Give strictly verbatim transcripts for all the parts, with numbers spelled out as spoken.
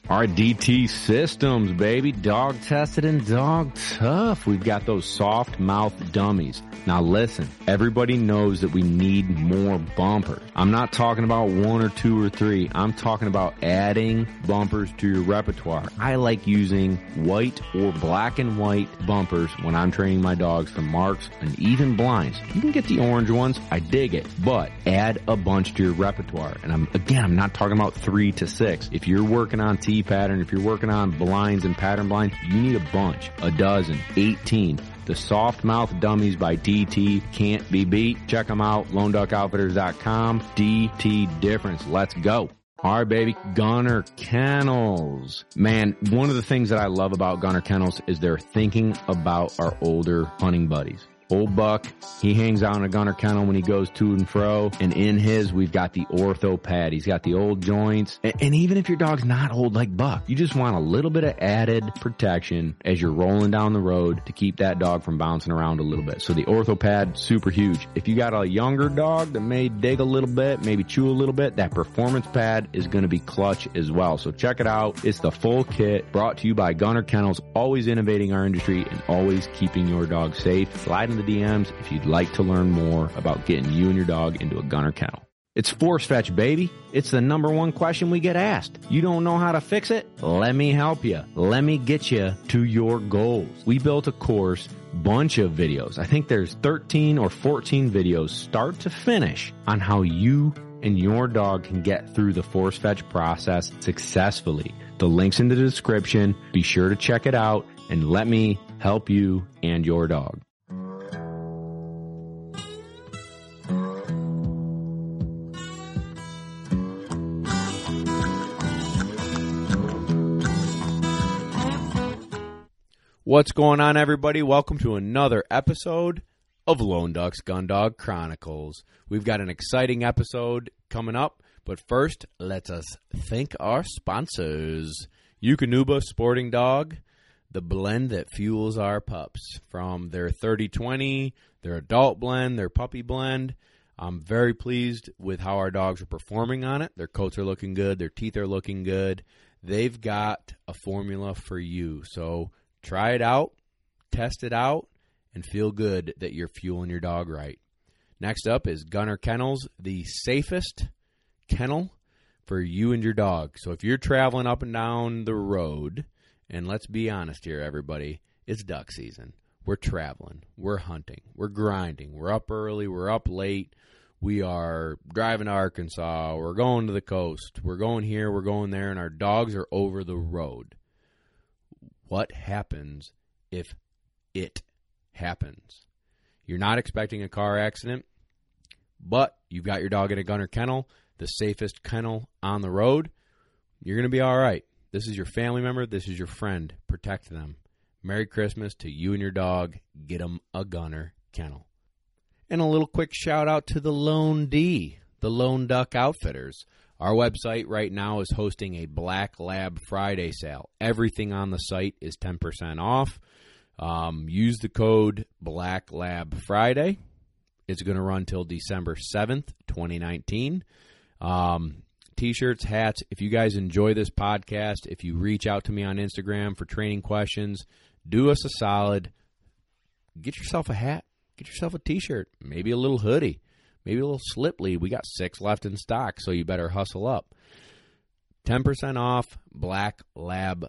Our D T Systems, baby. Dog tested and dog tough. We've got those soft mouth dummies. Now listen, everybody knows that we need more bumpers. I'm not talking about one or two or three. I'm talking about adding bumpers to your repertoire. I like using white or black and white bumpers when I'm training my dogs for marks and even blinds. You can get the orange ones. I dig it. But add a bunch to your repertoire. And I'm again, I'm not talking about three to six. If you're working on T pattern, if you're working on blinds and pattern blinds, you need a bunch, a dozen, eighteen. The Soft Mouth Dummies by D T can't be beat. Check them out, lone duck outfitters dot com. D T difference. Let's go. All right, baby. Gunner Kennels. Man, one of the things that I love about Gunner Kennels is they're thinking about our older hunting buddies. Old Buck, he hangs out in a Gunner Kennel when he goes to and fro. And in his, we've got the ortho pad. He's got the old joints. And, and even if your dog's not old like Buck, you just want a little bit of added protection as you're rolling down the road to keep that dog from bouncing around a little bit. So the ortho pad, super huge. If you got a younger dog that may dig a little bit, maybe chew a little bit, that performance pad is going to be clutch as well. So check it out. It's the full kit brought to you by Gunner Kennels, always innovating our industry and always keeping your dog safe. Slide in the D Ms if you'd like to learn more about getting you and your dog into a Gunner Kennel. It's Force Fetch, baby. It's the number one question we get asked. You don't know how to fix it? Let me help you. Let me get you to your goals. We built a course, bunch of videos. I think there's thirteen or fourteen videos start to finish on how you and your dog can get through the Force Fetch process successfully. The link's in the description. Be sure to check it out and let me help you and your dog. What's going on, everybody? Welcome to another episode of Lone Duck's Gun Dog Chronicles. We've got an exciting episode coming up, but first, let us thank our sponsors. Eukanuba Sporting Dog, the blend that fuels our pups. From their thirty twenty, their adult blend, their puppy blend. I'm very pleased with how our dogs are performing on it. Their coats are looking good. Their teeth are looking good. They've got a formula for you, so try it out, test it out, and feel good that you're fueling your dog right. Next up is Gunner Kennels, the safest kennel for you and your dog. So if you're traveling up and down the road, and let's be honest here, everybody, it's duck season. We're traveling. We're hunting. We're grinding. We're up early. We're up late. We are driving to Arkansas. We're going to the coast. We're going here. We're going there, and our dogs are over the road. What happens if it happens? You're not expecting a car accident, but you've got your dog at a Gunner Kennel, the safest kennel on the road. You're going to be all right. This is your family member. This is your friend. Protect them. Merry Christmas to you and your dog. Get them a Gunner Kennel. And a little quick shout out to the Lone D, the Lone Duck Outfitters. Our website right now is hosting a Black Lab Friday sale. Everything on the site is ten percent off. Um, use the code Black Lab Friday. It's going to run till December seventh, twenty nineteen. Um, T-shirts, hats. If you guys enjoy this podcast, if you reach out to me on Instagram for training questions, do us a solid. Get yourself a hat. Get yourself a T-shirt. Maybe a little hoodie. Maybe a little slip lead. We got six left in stock, so you better hustle up. ten percent off Black Lab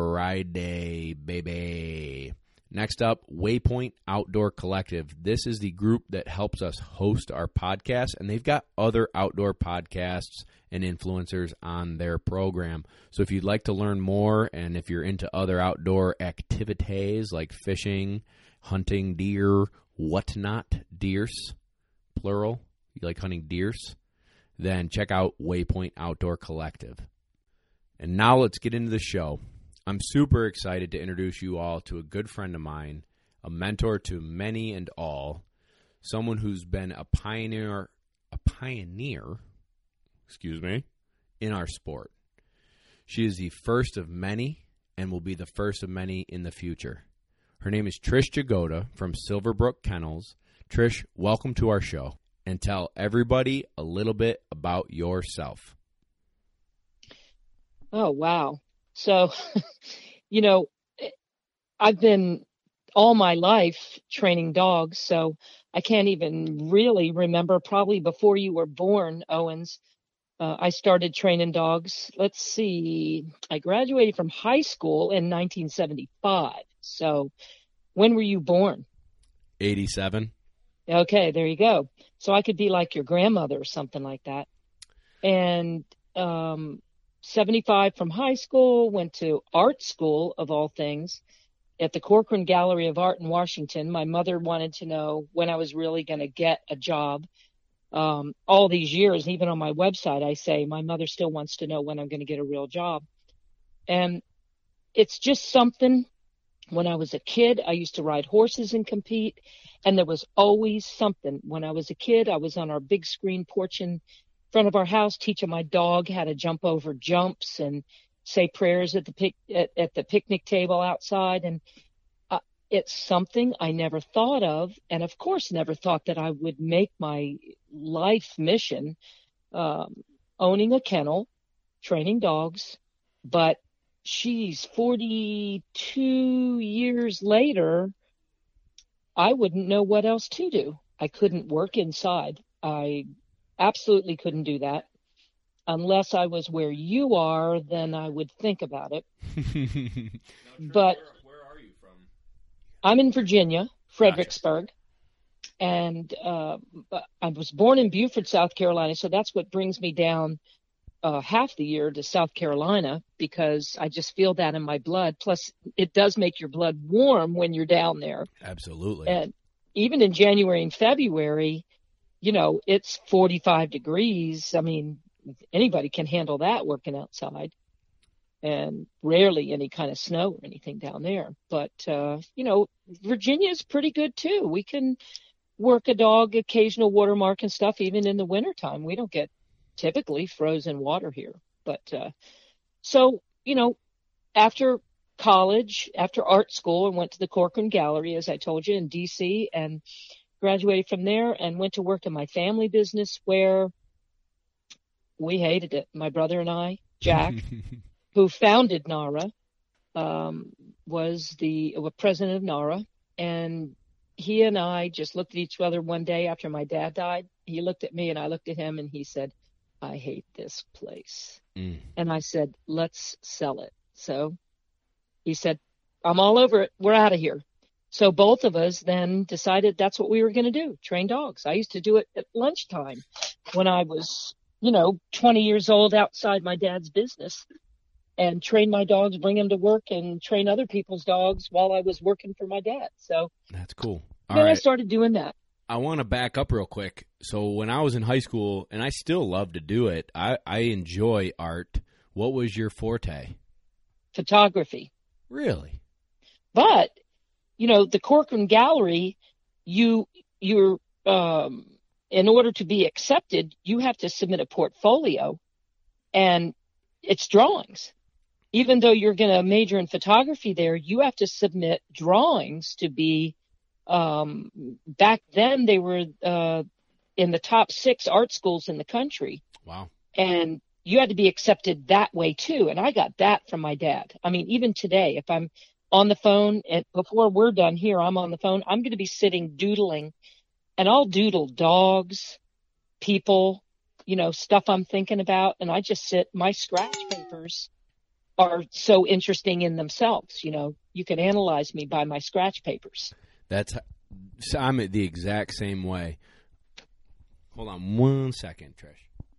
Friday, baby. Next up, Waypoint Outdoor Collective. This is the group that helps us host our podcast, and they've got other outdoor podcasts and influencers on their program. So if you'd like to learn more, and if you're into other outdoor activities like fishing, hunting deer, whatnot, deers, plural, you like hunting deers, then check out Waypoint Outdoor Collective. And now let's get into the show. I'm super excited to introduce you all to a good friend of mine, a mentor to many and all, someone who's been a pioneer, a pioneer, excuse me, in our sport. She is the first of many and will be the first of many in the future. Her name is Trish Jagoda from Silverbrook Kennels. Trish, welcome to our show, and tell everybody a little bit about yourself. Oh, wow. So, you know, I've been all my life training dogs, so I can't even really remember. Probably before you were born, Owens, uh, I started training dogs. Let's see, I graduated from high school in nineteen seventy-five. So when were you born? eighty-seven. Okay, there you go. So I could be like your grandmother or something like that. And um, seventy-five from high school, went to art school, of all things, at the Corcoran Gallery of Art in Washington. My mother wanted to know when I was really going to get a job. Um, all these years, even on my website, I say my mother still wants to know when I'm going to get a real job. And it's just something. When I was a kid, I used to ride horses and compete, and there was always something. When I was a kid, I was on our big screen porch in front of our house teaching my dog how to jump over jumps and say prayers at the pic at, at the picnic table outside. And uh, it's something I never thought of, and of course never thought that I would make my life mission, um, owning a kennel, training dogs. But she's forty-two years later, I wouldn't know what else to do. I couldn't work inside. I absolutely couldn't do that. Unless I was where you are, then I would think about it. But where, where are you from? I'm in Virginia, Fredericksburg. Gotcha. And uh, I was born in Beaufort, South Carolina, so that's what brings me down uh, half the year to South Carolina, because I just feel that in my blood. Plus, it does make your blood warm when you're down there. Absolutely. And even in January and February, you know, it's forty-five degrees. I mean, anybody can handle that working outside, and rarely any kind of snow or anything down there. But, uh, you know, Virginia is pretty good too. We can work a dog, occasional watermark and stuff, even in the wintertime. We don't get typically frozen water here. But, uh, so, you know, after college, after art school, I went to the Corcoran Gallery, as I told you, in D C, and graduated from there and went to work in my family business, where we hated it. My brother and I, Jack, who founded NARA, um, was the was president of NARA. And he and I just looked at each other one day after my dad died. He looked at me and I looked at him, and he said, I hate this place. Mm. And I said, let's sell it. So he said, I'm all over it. We're out of here. So both of us then decided that's what we were going to do, train dogs. I used to do it at lunchtime when I was, you know, twenty years old, outside my dad's business, and train my dogs, bring them to work, and train other people's dogs while I was working for my dad. So that's cool. All then right. I started doing that. I want to back up real quick. So when I was in high school, and I still love to do it, I, I enjoy art. What was your forte? Photography. Really? But, you know, the Corcoran Gallery, you, you're, um, in order to be accepted, you have to submit a portfolio, and it's drawings. Even though you're going to major in photography there, you have to submit drawings to be, um, back then they were, uh, in the top six art schools in the country. Wow. And you had to be accepted that way too. And I got that from my dad. I mean, even today, if I'm on the phone, and before we're done here, I'm on the phone, I'm going to be sitting doodling, and I'll doodle dogs, people, you know, stuff I'm thinking about. And I just sit, my scratch papers are so interesting in themselves. You know, you can analyze me by my scratch papers. That's, I'm the exact same way. Hold on one second, Trish.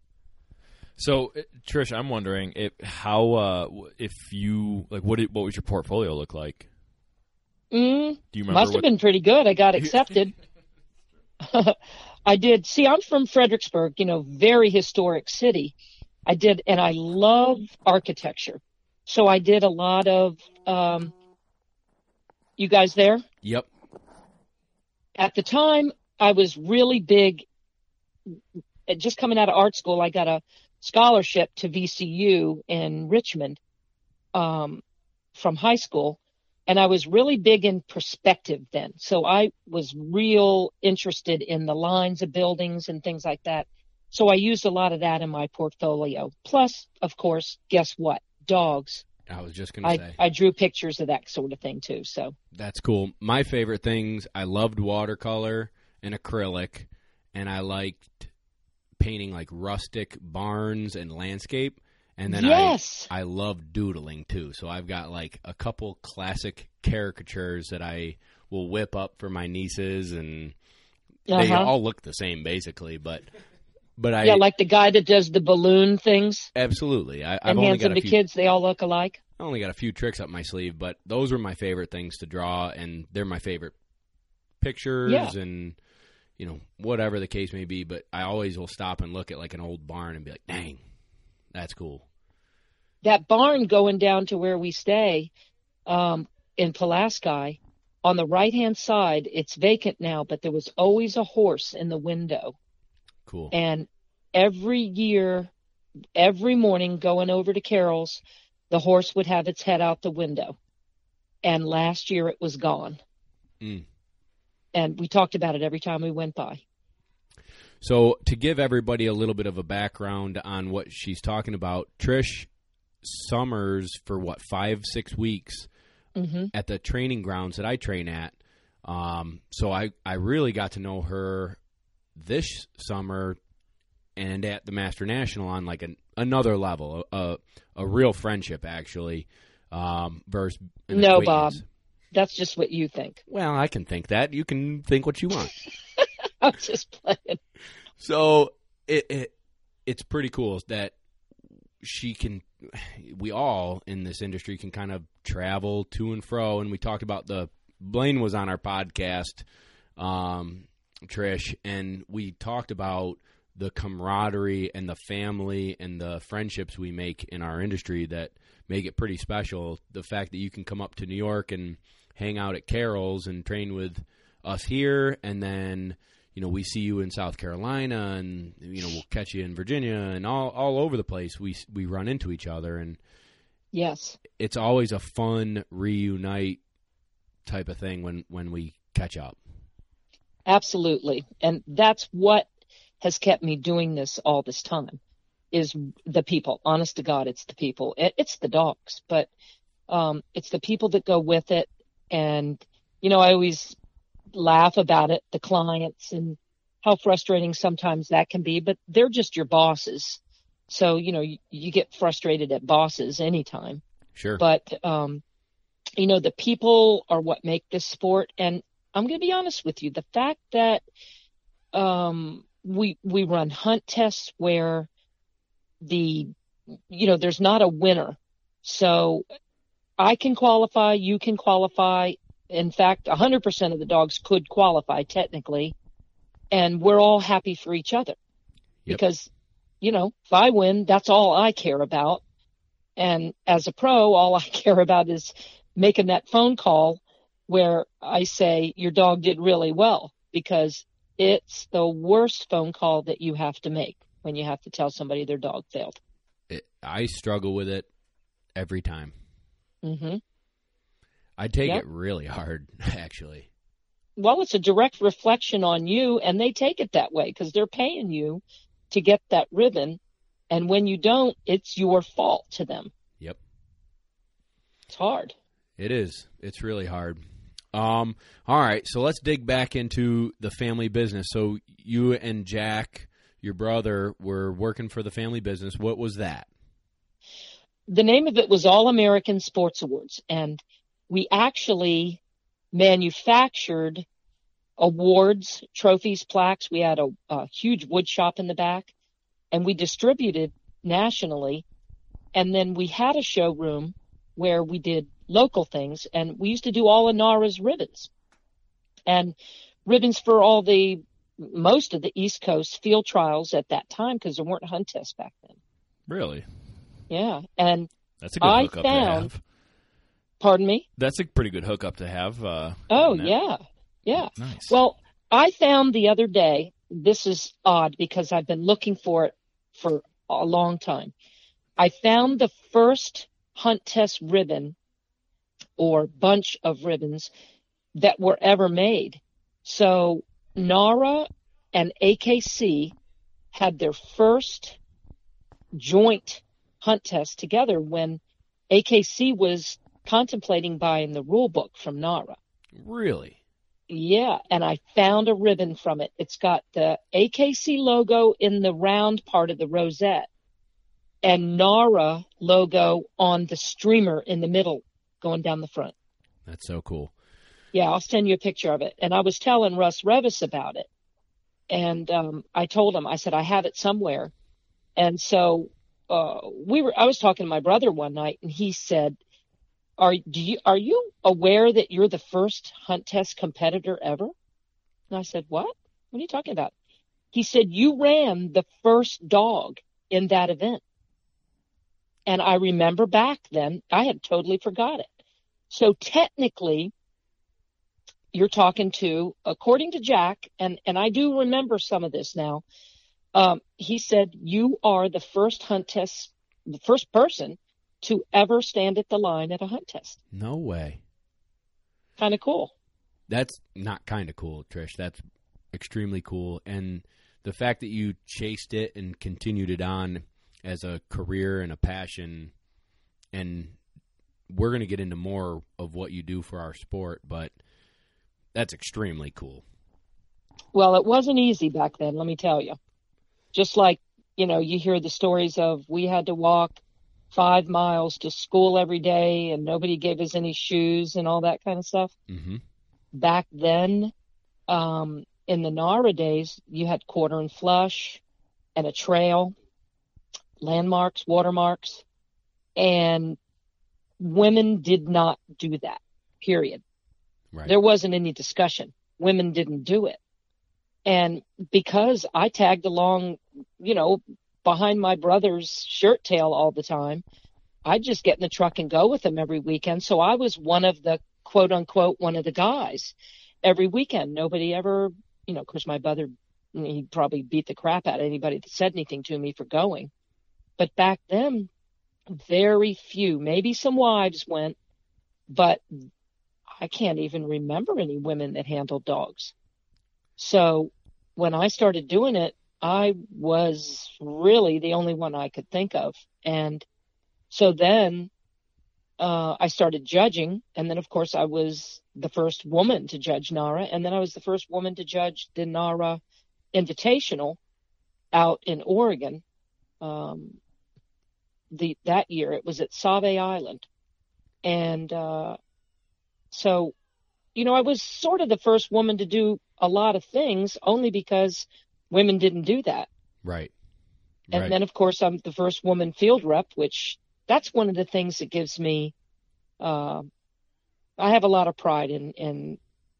So, Trish, I'm wondering if how uh, if you like what did, what was your portfolio look like? Mm, Do you remember? Must have what... been pretty good. I got accepted. I did. See, I'm from Fredericksburg, you know, very historic city. I did, and I love architecture. So I did a lot of. Um, you guys there? Yep. At the time, I was really big. Just coming out of art school, I got a scholarship to V C U in Richmond um, from high school, and I was really big in perspective then. So I was real interested in the lines of buildings and things like that. So I used a lot of that in my portfolio. Plus, of course, guess what? Dogs. I was just going to I, say. I drew pictures of that sort of thing too. So That's cool. My favorite things, I loved watercolor and acrylic, and I liked painting like rustic barns and landscape. And then yes, I I love doodling too. So I've got like a couple classic caricatures that I will whip up for my nieces, and they uh-huh. all look the same basically, but but I yeah, like the guy that does the balloon things absolutely. I, I've and only hands got them a to few. kids. They all look alike. I only got a few tricks up my sleeve, but those were my favorite things to draw, and they're my favorite pictures Yeah. and, you know, whatever the case may be. But I always will stop and look at like an old barn and be like, dang, that's cool. That barn going down to where we stay um, in Pulaski, on the right-hand side, it's vacant now, but there was always a horse in the window. Cool. And every year, every morning going over to Carol's, the horse would have its head out the window. And last year it was gone. Mm. And we talked about it every time we went by. So to give everybody a little bit of a background on what she's talking about, Trish summers for what, five, six weeks Mm-hmm. at the training grounds that I train at. Um, so I, I really got to know her this summer and at the Master National on like an, another level, a, a, a real friendship actually, um, versus an No, Bob. acquaintance. That's just what you think. Well, I can think that. You can think what you want. I'm just playing. So it, it it's pretty cool that she can, we all in this industry can kind of travel to and fro. And we talked about the, Blaine was on our podcast, um, Trish, and we talked about the camaraderie and the family and the friendships we make in our industry that make it pretty special. The fact that you can come up to New York and hang out at Carol's and train with us here, and then, you know, we see you in South Carolina, and, you know, we'll catch you in Virginia, and all, all over the place we we run into each other, and Yes. it's always a fun reunite type of thing when, when we catch up. Absolutely. And that's what has kept me doing this all this time is the people. Honest to God, it's the people. It, it's the dogs, but um, it's the people that go with it. And, you know, I always laugh about it, the clients, and how frustrating sometimes that can be, but they're just your bosses. So, you know, you, you get frustrated at bosses anytime. Sure. But, um, you know, the people are what make this sport. And I'm going to be honest with you. The fact that um, we we run hunt tests where the, you know, there's not a winner. So I can qualify, you can qualify. In fact, one hundred percent of the dogs could qualify technically. And we're all happy for each other. Yep. Because, you know, if I win, that's all I care about. And as a pro, all I care about is making that phone call where I say your dog did really well, because it's the worst phone call that you have to make when you have to tell somebody their dog failed. It, I struggle with it every time. Mm-hmm. I take Yep. it really hard, actually. Well, it's a direct reflection on you, and they take it that way because they're paying you to get that ribbon. And when you don't, it's your fault to them. Yep. It's hard. It is. It's really hard. Um, all right, so let's dig back into the family business. So you and Jack, your brother, were working for the family business. What was that? The name of it was All American Sports Awards, and we actually manufactured awards, trophies, plaques. We had a, a huge wood shop in the back, and we distributed nationally. And then we had a showroom where we did local things, and we used to do all of NARA's ribbons and ribbons for all the, most of the East Coast field trials at that time, because there weren't hunt tests back then. Really? Yeah. And That's a good I hookup found- to have. pardon me? That's a pretty good hookup to have. Uh, Oh, on that. yeah. Yeah. Nice. Well, I found the other day, this is odd because I've been looking for it for a long time. I found the first hunt test ribbon or bunch of ribbons that were ever made. So NARA and A K C had their first joint hunt test together when A K C was contemplating buying the rule book from NARA. Really? Yeah, and I found a ribbon from it. It's got the A K C logo in the round part of the rosette and NARA logo on the streamer in the middle going down the front. That's so cool. Yeah, I'll send you a picture of it. And I was telling Russ Revis about it. And um, I told him, I said, I have it somewhere. And so uh, we were. I was talking to my brother one night, and he said, Are do you are you aware that you're the first hunt test competitor ever? And I said, what? What are you talking about? He said, you ran the first dog in that event. And I remember back then, I had totally forgot it. So technically, you're talking to, according to Jack, and, and I do remember some of this now, um, he said, you are the first hunt test, the first person to ever stand at the line at a hunt test. No way. Kind of cool. That's not kind of cool, Trish. That's extremely cool. And the fact that you chased it and continued it on as a career and a passion, and we're going to get into more of what you do for our sport, but that's extremely cool. Well, it wasn't easy back then, let me tell you. Just like, you know, you hear the stories of we had to walk five miles to school every day and nobody gave us any shoes and all that kind of stuff. Mm-hmm. Back then, um, in the NARA days, you had quarter and flush and a trail, landmarks, watermarks, and women did not do that, period. Right. There wasn't any discussion. Women didn't do it. And because I tagged along, you know, behind my brother's shirt tail all the time, I'd just get in the truck and go with him every weekend. So I was one of the quote unquote, one of the guys every weekend. Nobody ever, you know, of course my brother, he'd probably beat the crap out of anybody that said anything to me for going. But back then, very few, maybe some wives went, but I can't even remember any women that handled dogs. So when I started doing it, I was really the only one I could think of. And so then uh, I started judging. And then, of course, I was the first woman to judge NARA. And then I was the first woman to judge the NARA Invitational out in Oregon. Um, the that year, it was at Save Island. And uh, so, you know, I was sort of the first woman to do a lot of things only because women didn't do that. Right. And right. then, of course, I'm the first woman field rep, which that's one of the things that gives me, uh, I have a lot of pride in, in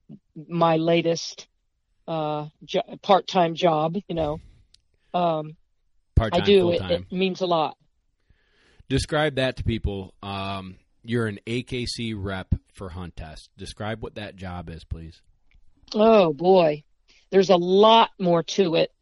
my latest uh, jo- part-time job, you know. Um, Part-time, I do. full-time. It, it means a lot. Describe that to people. Um, you're an A K C rep for Hunt Test. Describe what that job is, please. Oh, boy. There's a lot more to it.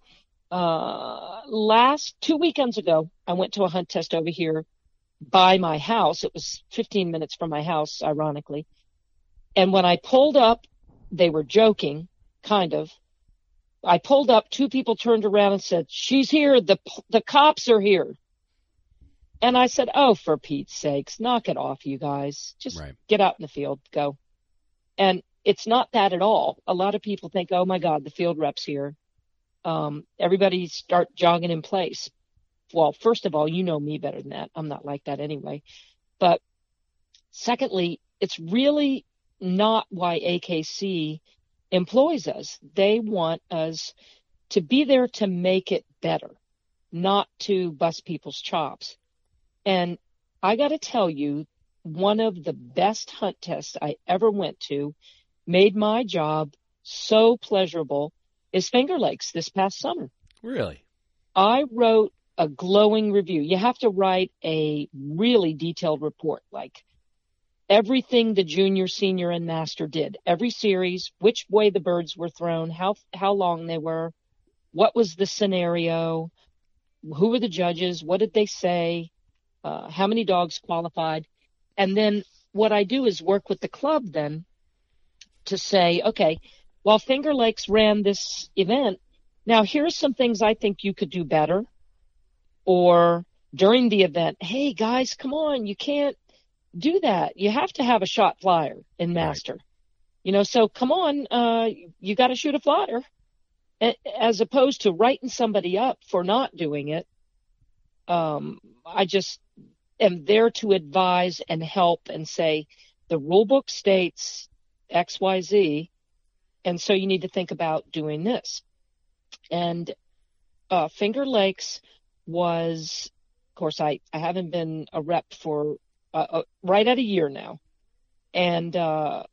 Uh, last two weekends ago, I went to a hunt test over here by my house. It was fifteen minutes from my house, ironically. And when I pulled up, they were joking, kind of. I pulled up, two people turned around and said, she's here, the the cops are here. And I said, oh, for Pete's sakes, knock it off, you guys. Just right. Get out in the field, go. And it's not that at all. A lot of people think, oh, my God, the field rep's here. Um, everybody start jogging in place. Well, first of all, you know me better than that. I'm not like that anyway. But secondly, it's really not why A K C employs us. They want us to be there to make it better, not to bust people's chops. And I got to tell you, one of the best hunt tests I ever went to, made my job so pleasurable, is Finger Lakes this past summer. Really? I wrote a glowing review. You have to write a really detailed report, like everything the junior, senior, and master did, every series, which way the birds were thrown, how how long they were, what was the scenario, who were the judges, what did they say, uh, how many dogs qualified. And then what I do is work with the club then to say, okay, while Finger Lakes ran this event, now here's some things I think you could do better. Or during the event, hey guys, come on, you can't, do that. You have to have a shot flyer in master. Right. You know, so come on, uh, you got to shoot a flyer, as opposed to writing somebody up for not doing it. Um, I just am there to advise and help and say the rule book states X, Y, Z, and so you need to think about doing this. And uh, Finger Lakes was, of course, I, I haven't been a rep for uh, uh, right at a year now, and uh,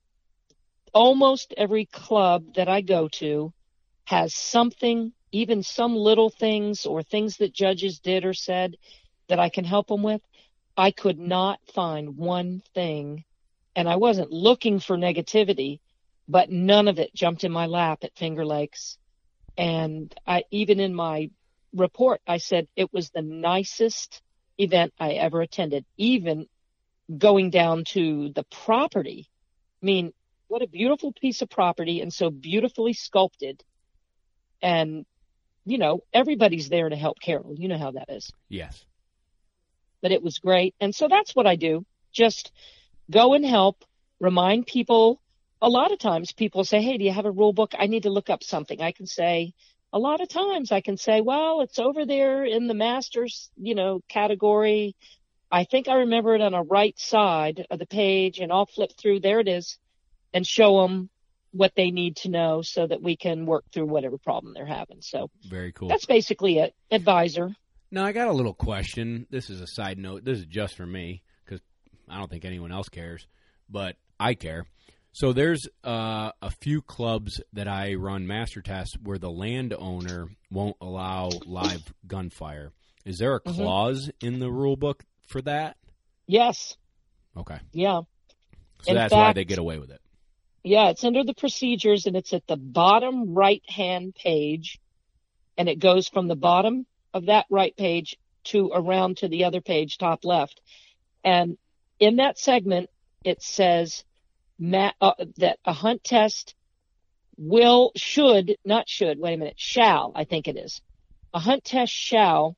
almost every club that I go to has something, even some little things or things that judges did or said that I can help them with. I could not find one thing, and I wasn't looking for negativity, but none of it jumped in my lap at Finger Lakes. And I, even in my report, I said it was the nicest event I ever attended, even going down to the property. I mean, what a beautiful piece of property, and so beautifully sculpted. And, you know, everybody's there to help Carol. You know how that is. Yes. But it was great. And so that's what I do. Just go and help, remind people. A lot of times people say, hey, do you have a rule book? I need to look up something. I can say, a lot of times I can say, well, it's over there in the masters, you know, category. I think I remember it on the right side of the page, and I'll flip through. There it is, and show them what they need to know so that we can work through whatever problem they're having. So very cool. That's basically it. Advisor. Now, I got a little question. This is a side note. This is just for me because I don't think anyone else cares, but I care. So there's uh, a few clubs that I run master tests where the landowner won't allow live gunfire. Is there a clause mm-hmm. in the rule book for that? Yes. Okay. Yeah. So in that's fact, why they get away with it. Yeah, it's under the procedures, and it's at the bottom right-hand page, and it goes from the bottom of that right page to around to the other page, top left. And in that segment, it says ma- uh, that a hunt test will, should, not should, wait a minute, shall, I think it is. A hunt test shall,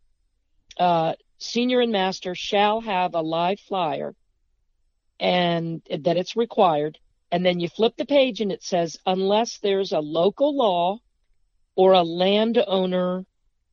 uh, senior and master shall have a live flyer, and that it's required. And then you flip the page and it says, unless there's a local law or a landowner,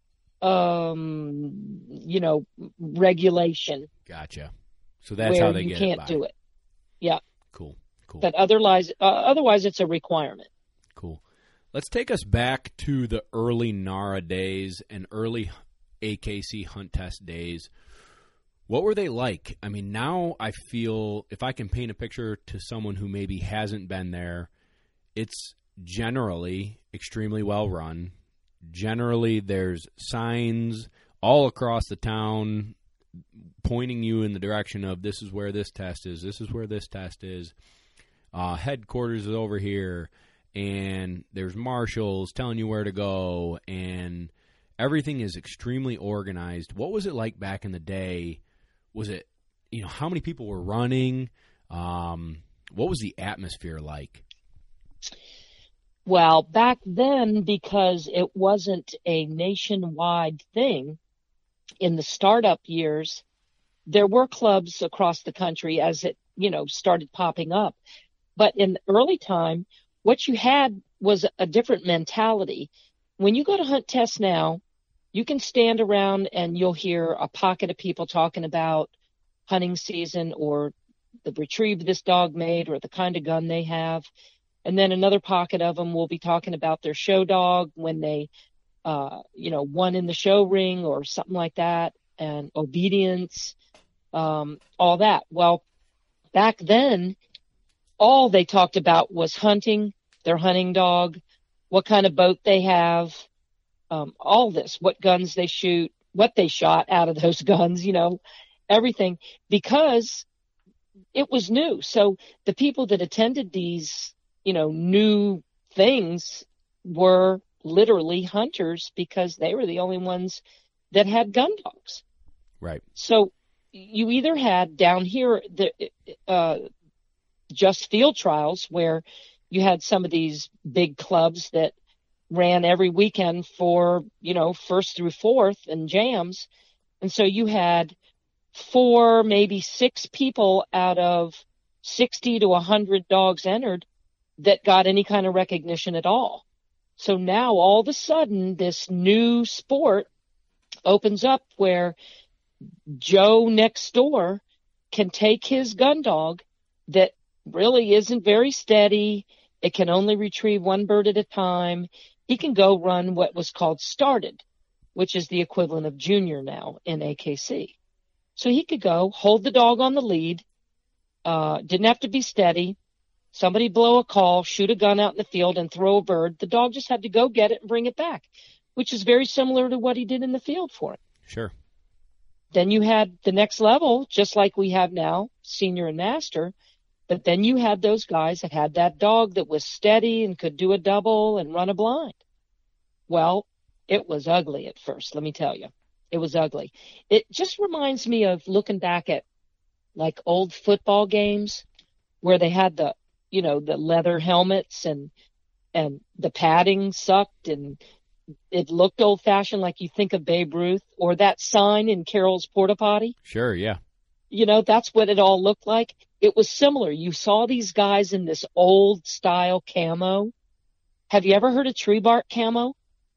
um, you know, regulation. Gotcha. So that's where how they you get can't it by. do it. Yeah. Cool. Cool. But otherwise, uh, otherwise it's a requirement. Cool. Let's take us back to the early NARA days and early A K C hunt test days. What were they like? I mean, now I feel if I can paint a picture to someone who maybe hasn't been there, it's generally extremely well run. Generally, there's signs all across the town pointing you in the direction of this is where this test is, this is where this test is. Uh, headquarters is over here, and there's marshals telling you where to go, and everything is extremely organized. What was it like back in the day? Was it, you know, how many people were running? Um, what was the atmosphere like? Well, back then, because it wasn't a nationwide thing, in the startup years, there were clubs across the country as it, you know, started popping up. But in the early time, what you had was a different mentality. When you go to hunt tests now, you can stand around and you'll hear a pocket of people talking about hunting season or the retrieve this dog made or the kind of gun they have. And then another pocket of them will be talking about their show dog when they, uh, you know, won in the show ring or something like that, and obedience, um, all that. Well, back then, all they talked about was hunting, their hunting dog, what kind of boat they have, um, all this, what guns they shoot, what they shot out of those guns, you know, everything, because it was new. So the people that attended these, you know, new things were literally hunters because they were the only ones that had gun dogs. Right. So you either had down here the uh, just field trials where you had some of these big clubs that ran every weekend for, you know, first through fourth and jams. And so you had four, maybe six people out of sixty to one hundred dogs entered that got any kind of recognition at all. So now all of a sudden this new sport opens up where Joe next door can take his gun dog that really isn't very steady. It can only retrieve one bird at a time. He can go run what was called started, which is the equivalent of junior now in A K C. So he could go hold the dog on the lead, uh, didn't have to be steady. Somebody blow a call, shoot a gun out in the field and throw a bird. The dog just had to go get it and bring it back, which is very similar to what he did in the field for him. Sure. Then you had the next level, just like we have now, senior and master. But then you had those guys that had that dog that was steady and could do a double and run a blind. Well, it was ugly at first, let me tell you. It was ugly. It just reminds me of looking back at like old football games where they had the, you know, the leather helmets and and the padding sucked and it looked old fashioned, like you think of Babe Ruth, or that sign in Carol's Porta Potty. Sure, yeah. You know, that's what it all looked like. It was similar. You saw these guys in this old style camo. Have you ever heard of tree bark camo?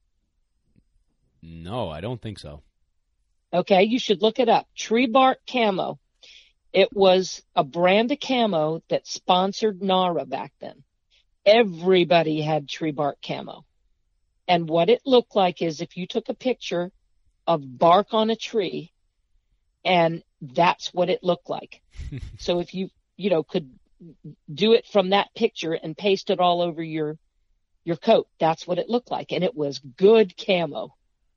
No, I don't think so. Okay, you should look it up. Tree bark camo. It was a brand of camo that sponsored NARA back then. Everybody had tree bark camo. And what it looked like is if you took a picture of bark on a tree, and that's what it looked like. So if you, you know, could do it from that picture and paste it all over your, your coat, that's what it looked like. And it was good camo.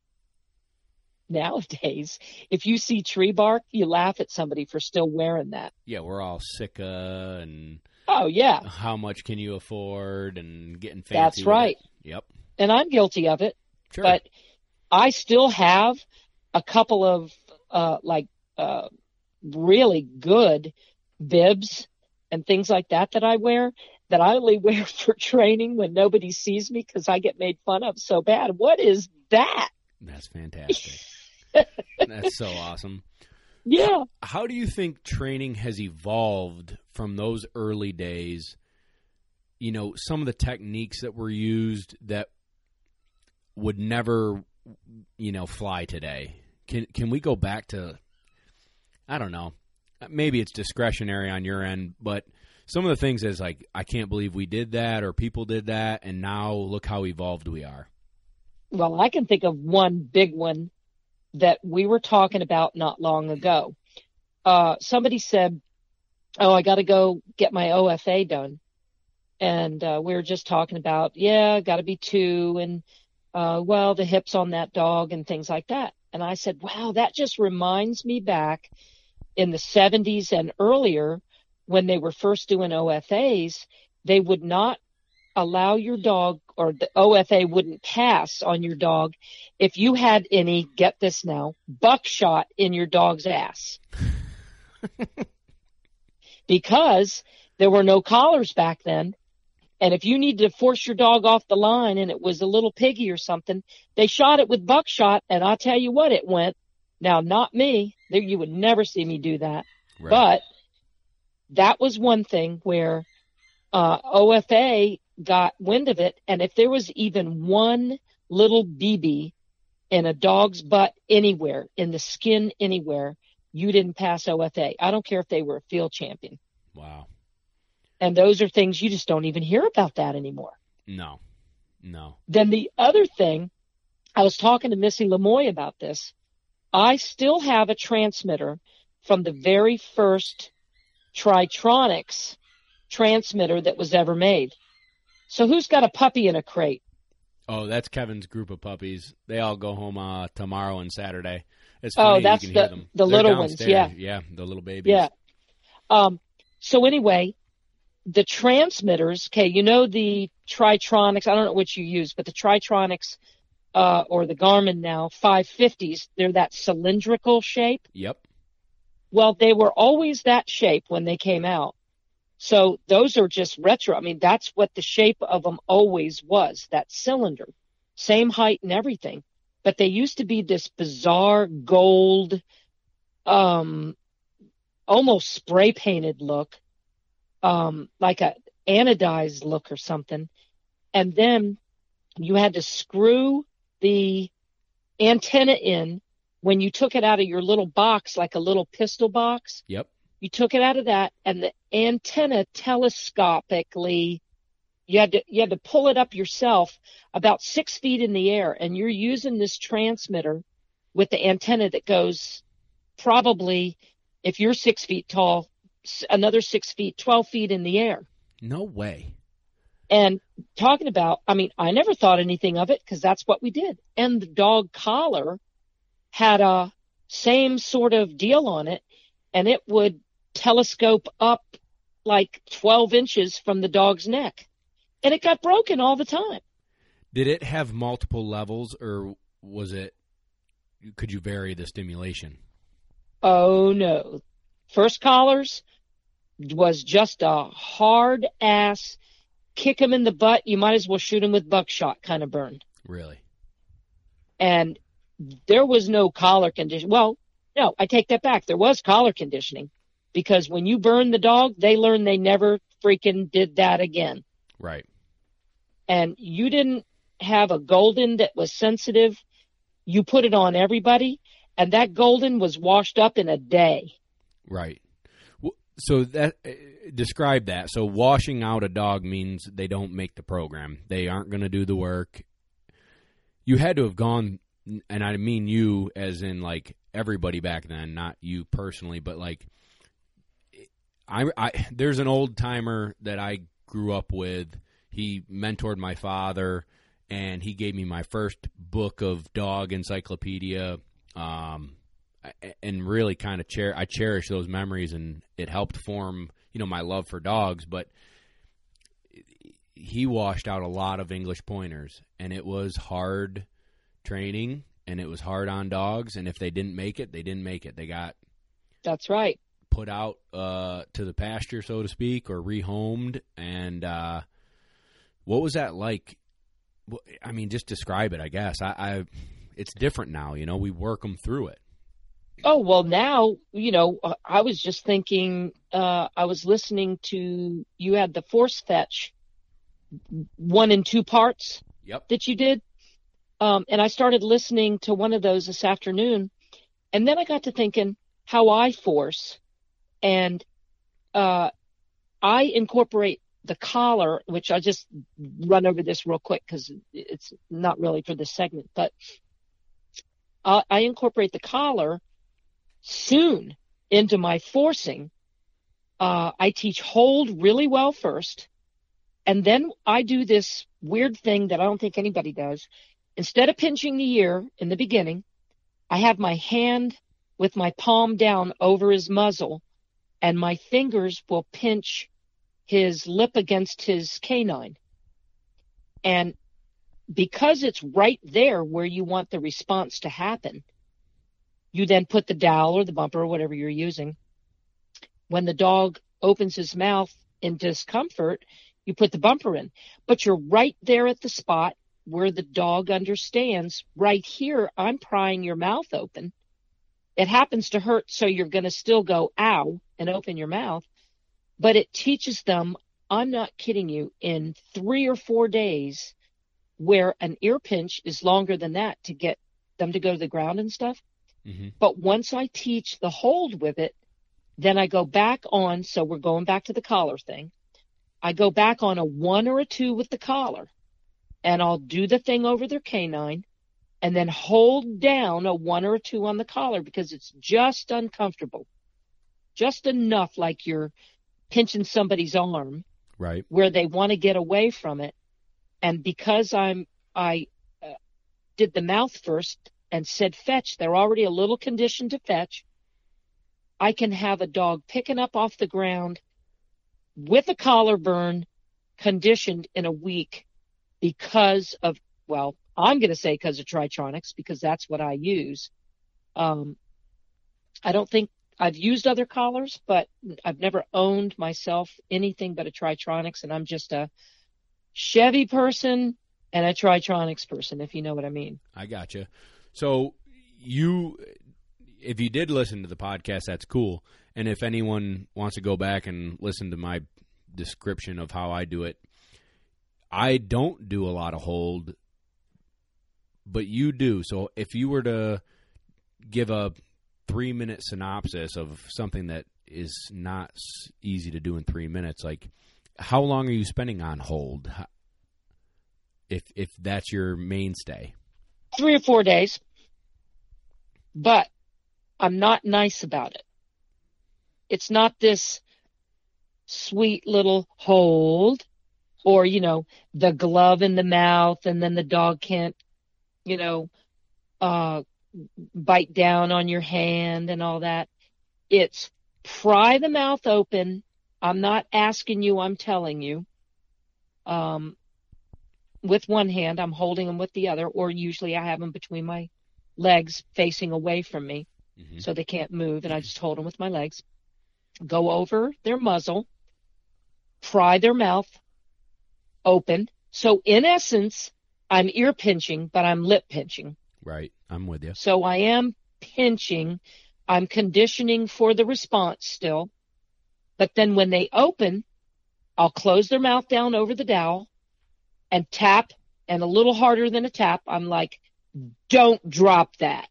Nowadays, if you see tree bark, you laugh at somebody for still wearing that. Yeah, we're all sick of and oh yeah, how much can you afford and getting fancy. That's with right. It. Yep. And I'm guilty of it. Sure. But I still have a couple of uh like uh really good bibs and things like that that I wear that I only wear for training when nobody sees me because I get made fun of so bad. What is that? That's fantastic. That's so awesome. Yeah. How do you think training has evolved from those early days? You know, some of the techniques that were used that would never, you know, fly today. Can can we go back to, I don't know, maybe it's discretionary on your end, but some of the things is like, I can't believe we did that or people did that, and now look how evolved we are. Well, I can think of one big one that we were talking about not long ago. Uh, somebody said, oh, I got to go get my O F A done. And uh, we were just talking about, yeah, got to be two, and, uh, well, the hips on that dog and things like that. And I said, wow, that just reminds me back in the seventies and earlier when they were first doing O F As, they would not allow your dog, or the O F A wouldn't pass on your dog if you had any, get this now, buckshot in your dog's ass. Because there were no collars back then. And if you needed to force your dog off the line and it was a little piggy or something, they shot it with buckshot, and I'll tell you what, it went. Now, not me. There, you would never see me do that. Right. But that was one thing where uh, O F A got wind of it, and if there was even one little B B in a dog's butt anywhere, in the skin anywhere, you didn't pass O F A. I don't care if they were a field champion. Wow. And those are things you just don't even hear about that anymore. No, no. Then the other thing, I was talking to Missy Lemoy about this. I still have a transmitter from the very first Tritronics transmitter that was ever made. So who's got a puppy in a crate? Oh, that's Kevin's group of puppies. They all go home uh, tomorrow and Saturday. It's Oh, funny, that's you can the- hear them. the They're little ones, downstairs. yeah. Yeah, the little babies. Yeah. Um, so anyway, the transmitters, okay, you know the Tritronics, I don't know which you use, but the Tritronics uh, or the Garmin now, five fifties, they're that cylindrical shape. Yep. Well, they were always that shape when they came out. So those are just retro. I mean, that's what the shape of them always was, that cylinder. Same height and everything. But they used to be this bizarre gold um, almost spray painted look, um, like a anodized look or something. And then you had to screw the antenna in when you took it out of your little box, like a little pistol box. Yep. You took it out of that, and the antenna telescopically, you had to you had to pull it up yourself about six feet in the air, and you're using this transmitter with the antenna that goes probably, if you're six feet tall, another six feet, twelve feet in the air. No way. And talking about, I mean, I never thought anything of it because that's what we did. And the dog collar had a same sort of deal on it, and it would telescope up like twelve inches from the dog's neck. And it got broken all the time. Did it have multiple levels, or was it, could you vary the stimulation? Oh, no. First collars was just a hard-ass, kick him in the butt, you might as well shoot him with buckshot kind of burn. Really? And there was no collar condition. Well, no, I take that back. There was collar conditioning, because when you burn the dog, they learn they never freaking did that again. Right. And you didn't have a golden that was sensitive. You put it on everybody, and that golden was washed up in a day. Right. So that uh, describe that. So washing out a dog means they don't make the program. They aren't going to do the work. You had to have gone, and I mean you as in like everybody back then, not you personally, but like I, I there's an old timer that I grew up with. He mentored my father, and he gave me my first book of dog encyclopedia. Um, and really kind of cher- I cherish those memories, and it helped form, you know, my love for dogs. But he washed out a lot of English pointers, and it was hard training, and it was hard on dogs. And if they didn't make it, they didn't make it. They got That's right. put out uh, to the pasture, so to speak, or rehomed. And uh, what was that like? I mean, just describe it, I guess. I, I it's different now, you know. We work them through it. Oh, well, now, you know, I was just thinking, uh, I was listening to, you had the Force Fetch one and two parts Yep. that you did. Um, and I started listening to one of those this afternoon. And then I got to thinking how I force, and uh, I incorporate the collar, which I'll just run over this real quick because it's not really for this segment, but uh, I incorporate the collar soon into my forcing. Uh, I teach hold really well first, and then I do this weird thing that I don't think anybody does. Instead of pinching the ear in the beginning, I have my hand with my palm down over his muzzle, and my fingers will pinch his lip against his canine. And because it's right there where you want the response to happen, you then put the dowel or the bumper or whatever you're using. When the dog opens his mouth in discomfort, you put the bumper in. But you're right there at the spot where the dog understands, right here, I'm prying your mouth open. It happens to hurt, so you're going to still go, ow, and open your mouth. But it teaches them, I'm not kidding you, in three or four days, where an ear pinch is longer than that to get them to go to the ground and stuff. Mm-hmm. But once I teach the hold with it, then I go back on, so we're going back to the collar thing. I go back on a one or a two with the collar, and I'll do the thing over their canine, and then hold down a one or a two on the collar because it's just uncomfortable. Just enough like you're pinching somebody's arm, Right. where they want to get away from it. And because I'm, I uh, did the mouth first and said fetch, they're already a little conditioned to fetch. I can have a dog picking up off the ground with a collar burn, conditioned in a week because of, well, I'm going to say because of Tritronics, because that's what I use. Um, I don't think I've used other collars, but I've never owned myself anything but a Tritronics, and I'm just a Chevy person and a Tritronics person, if you know what I mean. I gotcha. So you, if you did listen to the podcast, that's cool. And if anyone wants to go back and listen to my description of how I do it, I don't do a lot of hold, but you do. So if you were to give a three-minute synopsis of something that is not s- easy to do in three minutes, like how long are you spending on hold? How- If if that's your mainstay, Three or four days. But I'm not nice about it. It's not this sweet little hold or, you know, the glove in the mouth and then the dog can't, you know, uh, bite down on your hand and all that. It's pry the mouth open. I'm not asking you, I'm telling you. Um, with one hand, I'm holding them with the other, or usually I have them between my legs facing away from me mm-hmm. so they can't move, and I just hold them with my legs. Go over their muzzle, pry their mouth open. So in essence, I'm ear pinching, but I'm lip pinching. Right. I'm with you. So I am pinching. I'm conditioning for the response still. But then when they open, I'll close their mouth down over the dowel and tap, and a little harder than a tap. I'm like, don't drop that.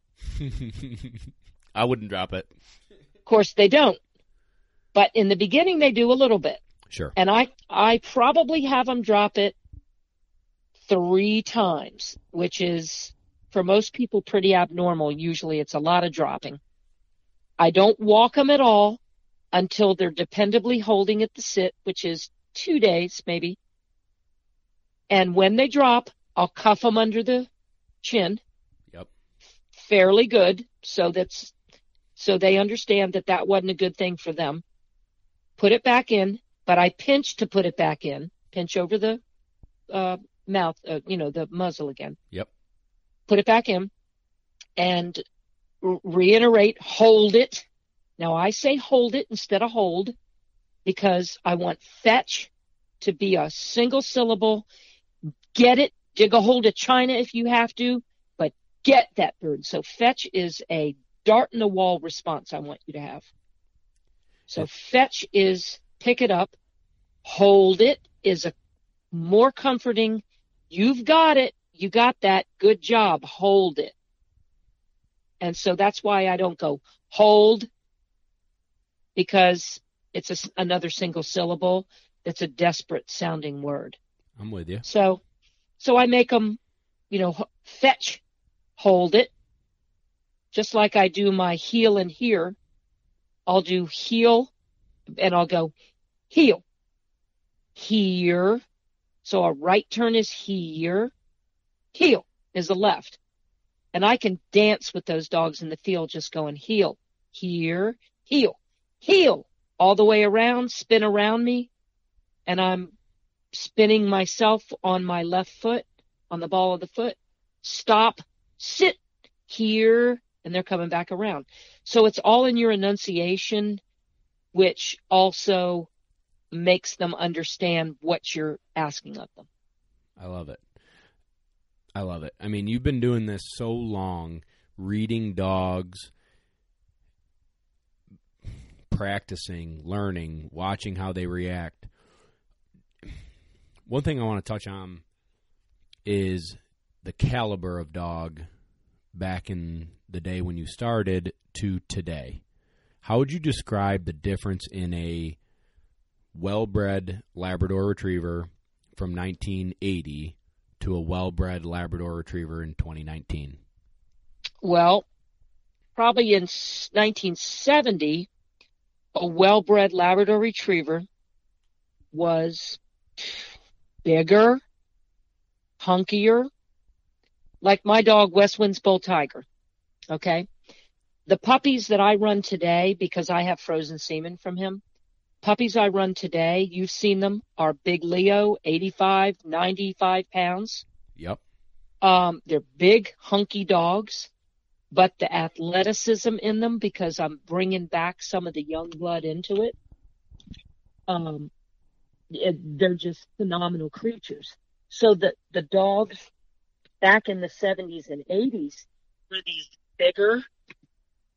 I wouldn't drop it. Of course they don't. But in the beginning, they do a little bit. Sure. And I, I probably have them drop it three times, which is, for most people, pretty abnormal. Usually it's a lot of dropping. I don't walk them at all until they're dependably holding at the sit, which is two days maybe. And when they drop, I'll cuff them under the chin. Yep. Fairly good, so that's so they understand that that wasn't a good thing for them. Put it back in, but I pinch to put it back in. Pinch over the uh, mouth, uh, you know, the muzzle again. Yep. Put it back in, and re- reiterate, hold it. Now I say hold it instead of hold because I want fetch to be a single syllable. Get it, dig a hold of China if you have to, but get that bird. So fetch is a dart in the wall response I want you to have. So fetch is pick it up. Hold it is a more comforting. You've got it. You got that. Good job. Hold it. And so that's why I don't go hold, because it's a, another single syllable. That's a desperate sounding word. I'm with you. So, so I make them, you know, fetch, hold it, just like I do my heel and here. I'll do heel, and I'll go heel, here. So a right turn is here, heel is a left. And I can dance with those dogs in the field just going heel, here, heel, heel, all the way around, spin around me, and I'm spinning myself on my left foot, on the ball of the foot, stop, sit, here, and they're coming back around. So it's all in your enunciation, which also makes them understand what you're asking of them. I love it. I love it. I mean, you've been doing this so long, reading dogs, practicing, learning, watching how they react. One thing I want to touch on is the caliber of dog back in the day when you started to today. How would you describe the difference in a well-bred Labrador Retriever from nineteen eighty to a well-bred Labrador Retriever in twenty nineteen? Well, probably in nineteen seventy, a well-bred Labrador Retriever was bigger, hunkier, like my dog, West Wind's Bull Tiger, okay? The puppies that I run today, because I have frozen semen from him, puppies I run today, you've seen them, are Big Leo, eighty-five, ninety-five pounds. Yep. Um, they're big, hunky dogs, but the athleticism in them, because I'm bringing back some of the young blood into it, um, it, they're just phenomenal creatures. So the, the dogs back in the seventies and eighties were these bigger,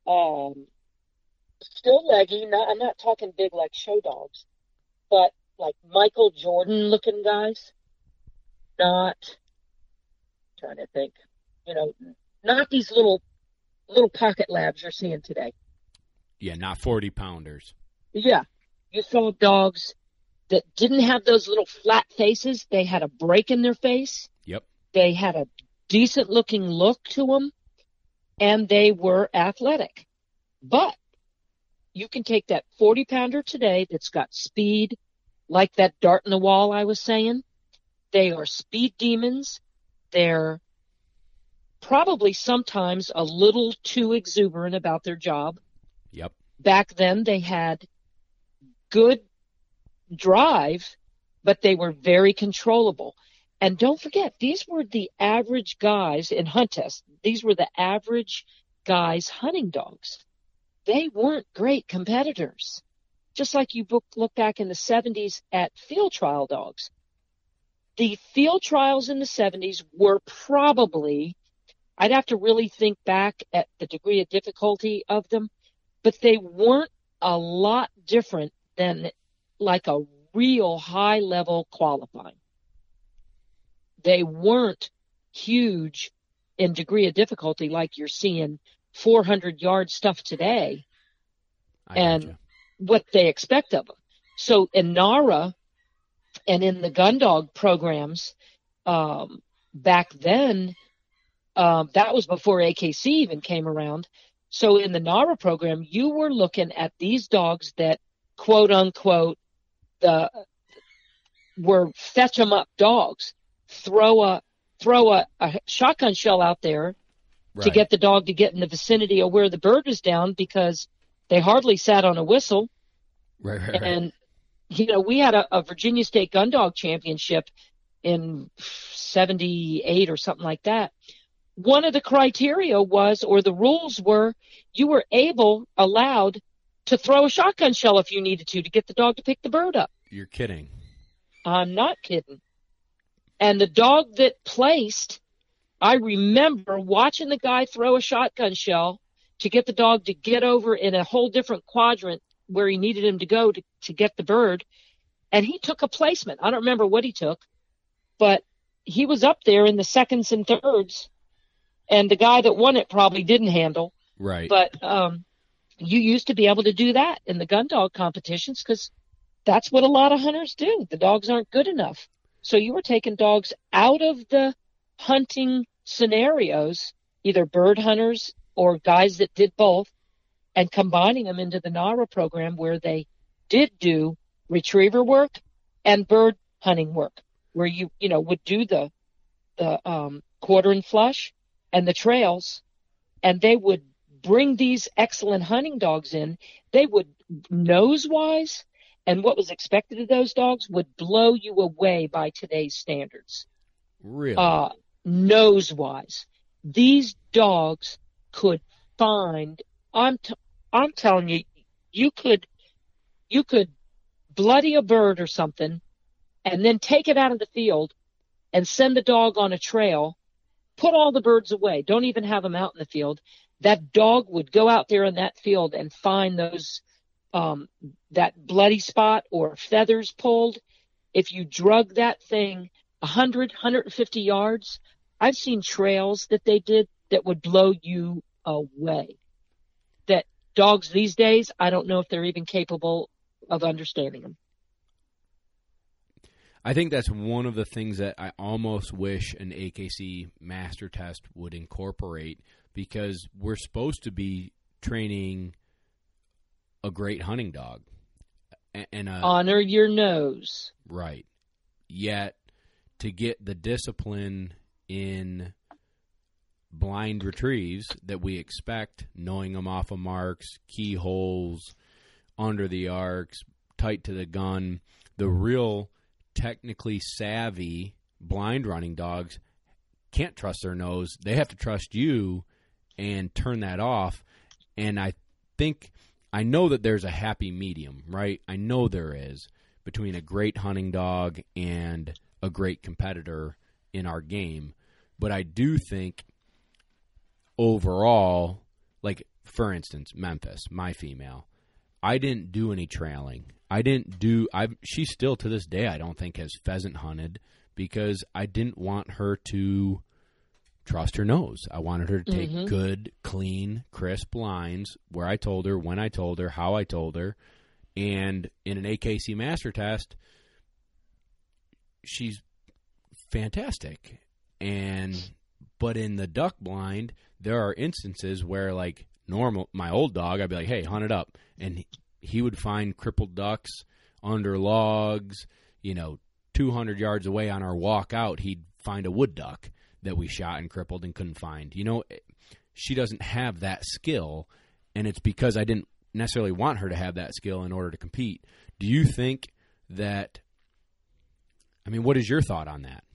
um, still leggy. Not, I'm not talking big like show dogs, but like Michael Jordan looking guys. Not trying to think, you know, not these little little pocket labs you're seeing today. Yeah, not forty pounders. Yeah, you saw dogs that didn't have those little flat faces. They had a break in their face. Yep. They had a decent looking look to them, and they were athletic. But you can take that forty pounder today that's got speed, like that dart in the wall I was saying. They are speed demons. They're probably sometimes a little too exuberant about their job. Yep. Back then they had good drive, but they were very controllable. And don't forget, these were the average guys in hunt tests. These were the average guys hunting dogs. They weren't great competitors. Just like you look back in the seventies at field trial dogs. The field trials in the seventies were probably, I'd have to really think back at the degree of difficulty of them, but they weren't a lot different than like a real high level qualifying. They weren't huge in degree of difficulty like you're seeing four hundred yard stuff today I and gotcha. what they expect of them. So in NARA and in the gun dog programs, um, back then, um, that was before A K C even came around. So in the NARA program, you were looking at these dogs that, quote unquote, the were fetch 'em up dogs. Throw a throw a, a shotgun shell out there Right. to get the dog to get in the vicinity of where the bird was down because they hardly sat on a whistle. Right, right, right. And, you know, we had a, a Virginia State Gun Dog Championship in seventy-eight or something like that. One of the criteria was, or the rules were, you were able, allowed to throw a shotgun shell if you needed to, to get the dog to pick the bird up. You're kidding. I'm not kidding. And the dog that placed, I remember watching the guy throw a shotgun shell to get the dog to get over in a whole different quadrant where he needed him to go to, to get the bird. And he took a placement. I don't remember what he took, but he was up there in the seconds and thirds. And the guy that won it probably didn't handle. Right. But um, you used to be able to do that in the gun dog competitions because that's what a lot of hunters do. The dogs aren't good enough. So you were taking dogs out of the hunting scenarios, either bird hunters or guys that did both, and combining them into the NARA program where they did do retriever work and bird hunting work, where you, you know, would do the, the um, quarter and flush and the trails, and they would bring these excellent hunting dogs in. They would, nose-wise, and what was expected of those dogs would blow you away by today's standards. Really? Uh, nose-wise. These dogs could find, I'm, t- I'm telling you, you could, you could bloody a bird or something and then take it out of the field and send the dog on a trail, put all the birds away, don't even have them out in the field. That dog would go out there in that field and find those Um, that bloody spot or feathers pulled. If you drug that thing one hundred, one hundred fifty yards, I've seen trails that they did that would blow you away. That dogs these days, I don't know if they're even capable of understanding them. I think that's one of the things that I almost wish an A K C master test would incorporate, because we're supposed to be training a great hunting dog. And a, honor your nose. Right. Yet, to get the discipline in blind retrieves that we expect, knowing them off of marks, keyholes, under the arcs, tight to the gun, the real technically savvy blind running dogs can't trust their nose. They have to trust you and turn that off. And I think, I know that there's a happy medium, right? I know there is, between a great hunting dog and a great competitor in our game. But I do think overall, like for instance, Memphis, my female, I didn't do any trailing. I didn't do. I she still to this day I don't think has pheasant hunted because I didn't want her to trust her nose. I wanted her to take Mm-hmm. good, clean, crisp lines where I told her, when I told her, how I told her. And in an A K C master test, she's fantastic. And but in the duck blind, there are instances where, like, normal, my old dog, I'd be like, hey, hunt it up. And he, he would find crippled ducks under logs, you know, two hundred yards away on our walk out, he'd find a wood duck that we shot and crippled and couldn't find. You know, she doesn't have that skill, and it's because I didn't necessarily want her to have that skill in order to compete. Do you think that, I mean, what is your thought on that?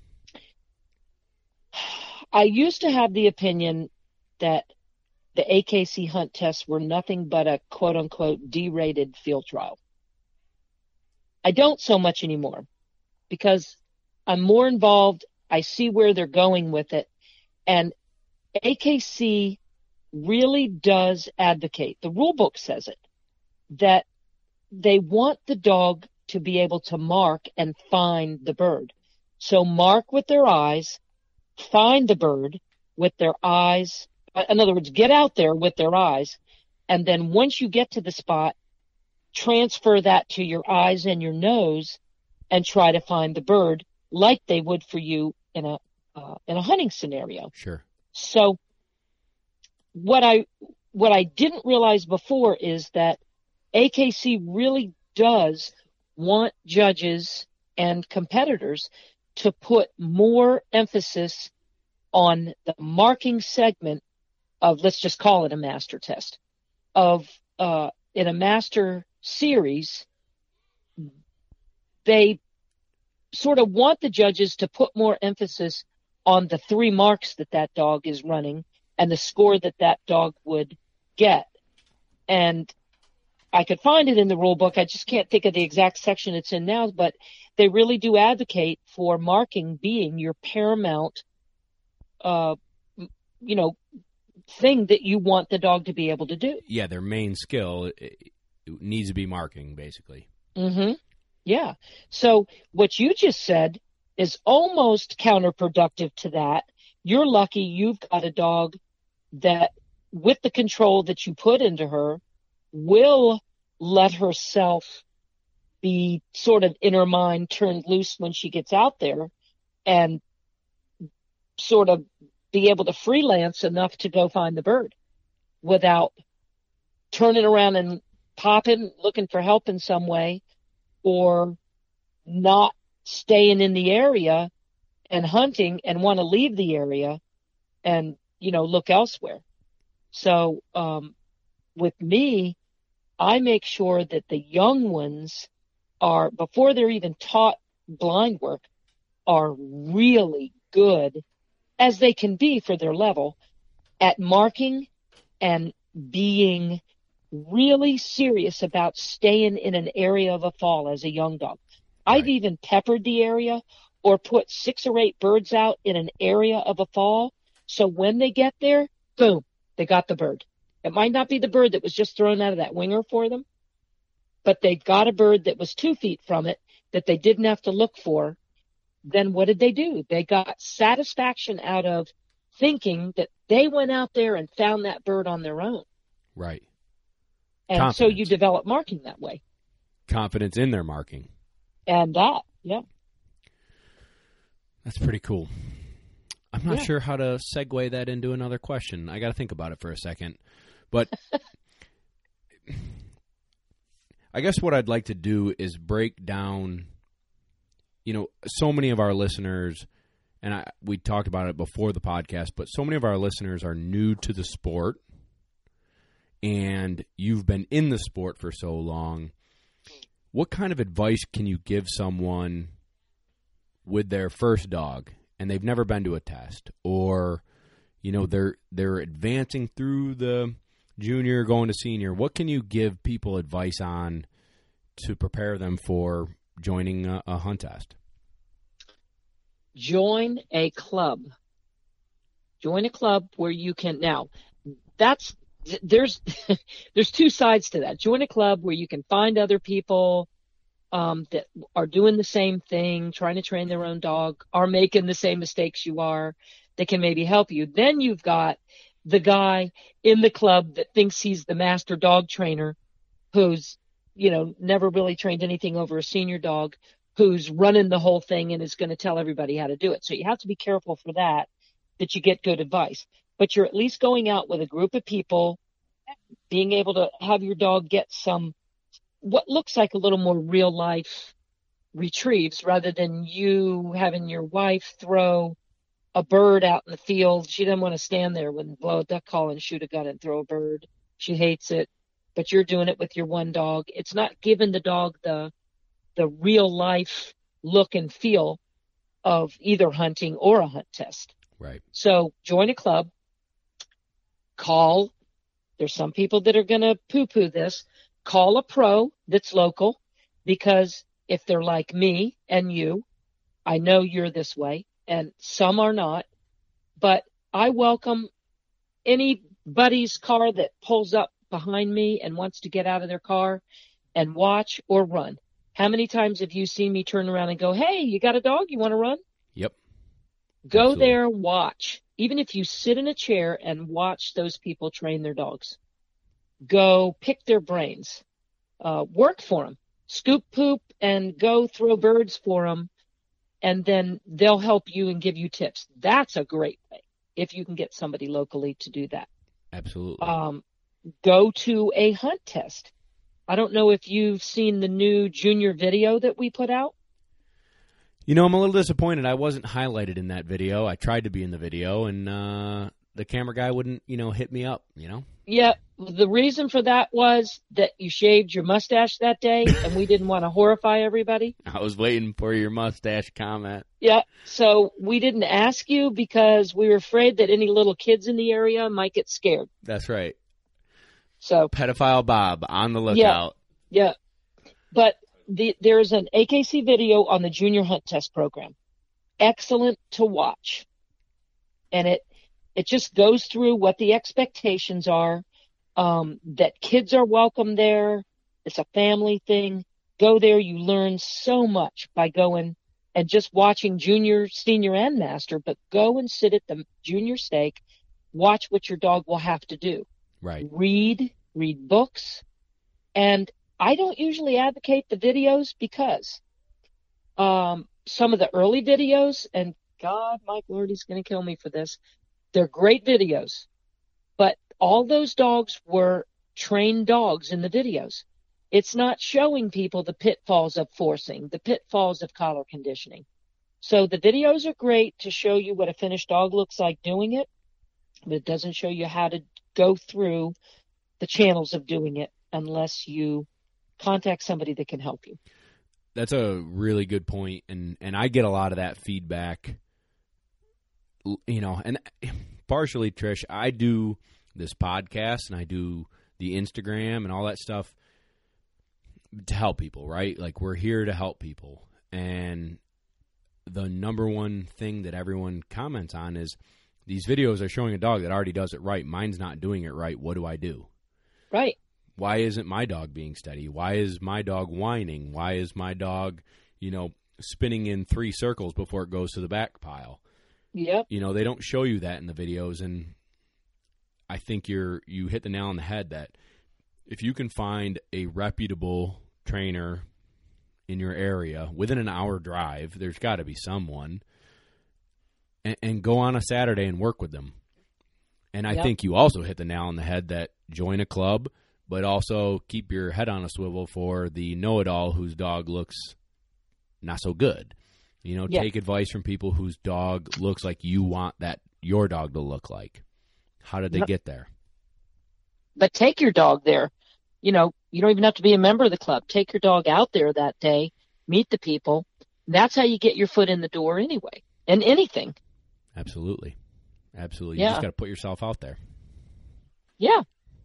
I used to have the opinion that the A K C hunt tests were nothing but a quote-unquote D-rated field trial. I don't so much anymore because I'm more involved. I see where they're going with it. And A K C really does advocate, the rule book says it, that they want the dog to be able to mark and find the bird. So mark with their eyes, find the bird with their eyes. In other words, get out there with their eyes. And then once you get to the spot, transfer that to your eyes and your nose and try to find the bird like they would for you in a, uh, in a hunting scenario. Sure. So what I, what I didn't realize before is that A K C really does want judges and competitors to put more emphasis on the marking segment of, let's just call it a master test, of uh, in a master series, they sort of want the judges to put more emphasis on the three marks that that dog is running and the score that that dog would get. And I could find it in the rule book. I just can't think of the exact section it's in now, but they really do advocate for marking being your paramount, uh, you know, thing that you want the dog to be able to do. Yeah, their main skill it, it needs to be marking, basically. Mm-hmm. Yeah. So what you just said is almost counterproductive to that. You're lucky you've got a dog that, with the control that you put into her, will let herself be sort of in her mind turned loose when she gets out there and sort of be able to freelance enough to go find the bird without turning around and popping, looking for help in some way, or not staying in the area and hunting and want to leave the area and, you know, look elsewhere. So, um, with me, I make sure that the young ones are, before they're even taught blind work, are really good, as they can be for their level, at marking and being really serious about staying in an area of a fall as a young dog. Right. I've even peppered the area or put six or eight birds out in an area of a fall. So when they get there, boom, they got the bird. It might not be the bird that was just thrown out of that winger for them, but they got a bird that was two feet from it that they didn't have to look for. Then what did they do? They got satisfaction out of thinking that they went out there and found that bird on their own. Right. And Confidence. so you develop marking that way. Confidence in their marking. And that, yeah. That's pretty cool. I'm not Yeah. sure how to segue that into another question. I got to think about it for a second. But I guess what I'd like to do is break down, you know, so many of our listeners, and I, we talked about it before the podcast, but so many of our listeners are new to the sport, and you've been in the sport for so long. What kind of advice can you give someone with their first dog and they've never been to a test, or, you know, they're they're advancing through the junior, going to senior? What can you give people advice on to prepare them for joining a, a hunt test? Join a club. Join a club where you can, now, that's there's there's two sides to that. Join a club where you can find other people um, that are doing the same thing, trying to train their own dog, are making the same mistakes you are. They can maybe help you. Then you've got the guy in the club that thinks he's the master dog trainer, who's, you know, never really trained anything over a senior dog, who's running the whole thing and is going to tell everybody how to do it. So you have to be careful for that, that you get good advice. But you're at least going out with a group of people, being able to have your dog get some, what looks like a little more real life retrieves, rather than you having your wife throw a bird out in the field. She doesn't want to stand there when blow a duck call and shoot a gun and throw a bird. She hates it, but you're doing it with your one dog. It's not giving the dog the, the real life look and feel of either hunting or a hunt test. Right. So join a club, call. There's some people that are going to poo-poo this. Call a pro that's local, because if they're like me and you, I know you're this way, and some are not, but I welcome anybody's car that pulls up behind me and wants to get out of their car and watch or run. How many times have you seen me turn around and go, hey, you got a dog? You want to run? Yep. Go Absolutely. there, watch. Even if you sit in a chair and watch those people train their dogs. Go pick their brains. Uh, work for them. Scoop poop and go throw birds for them. And then they'll help you and give you tips. That's a great way if you can get somebody locally to do that. Absolutely. Um, go to a hunt test. I don't know if you've seen the new junior video that we put out. You know, I'm a little disappointed I wasn't highlighted in that video. I tried to be in the video, and uh, the camera guy wouldn't, you know, hit me up, you know? Yeah, the reason for that was that you shaved your mustache that day, and we didn't want to horrify everybody. I was waiting for your mustache comment. Yeah, so we didn't ask you because we were afraid that any little kids in the area might get scared. That's right. So Pedophile Bob on the lookout. Yeah, yeah. But the, there's an A K C video on the Junior Hunt Test program. Excellent to watch. And it it just goes through what the expectations are, um, that kids are welcome there. It's a family thing. Go there. You learn so much by going and just watching junior, senior, and master, but go and sit at the junior stake, watch what your dog will have to do. Right. Read, read books. And I don't usually advocate the videos because um, some of the early videos, and God, Mike Lordy's going to kill me for this, they're great videos. But all those dogs were trained dogs in the videos. It's not showing people the pitfalls of forcing, the pitfalls of collar conditioning. So the videos are great to show you what a finished dog looks like doing it, but it doesn't show you how to go through the channels of doing it unless you contact somebody that can help you. That's a really good point, and, and I get a lot of that feedback, you know, and partially, Trish, I do this podcast and I do the Instagram and all that stuff to help people, right? Like, we're here to help people, and the number one thing that everyone comments on is these videos are showing a dog that already does it right. Mine's not doing it right. What do I do? Right. Why isn't my dog being steady? Why is my dog whining? Why is my dog, you know, spinning in three circles before it goes to the back pile? Yep. You know, they don't show you that in the videos, and I think you're you hit the nail on the head that if you can find a reputable trainer in your area within an hour drive, there's got to be someone, and, and go on a Saturday and work with them. And I Yep. think you also hit the nail on the head that join a club, but also keep your head on a swivel for the know-it-all whose dog looks not so good. You know, Yeah. take advice from people whose dog looks like you want that your dog to look like. How did they Yep. get there? But take your dog there. You know, you don't even have to be a member of the club. Take your dog out there that day, meet the people. That's how you get your foot in the door anyway, and anything. Absolutely. Absolutely. Yeah. You just got to put yourself out there. Yeah.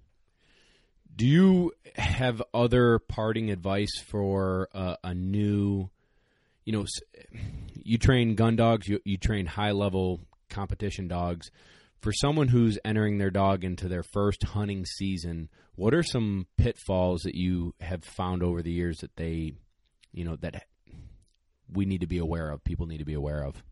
Do you have other parting advice for uh, a new, you know, you train gun dogs, you, you train high-level competition dogs. for someone who's entering their dog into their first hunting season, what are some pitfalls that you have found over the years that they, you know, that we need to be aware of, people need to be aware of?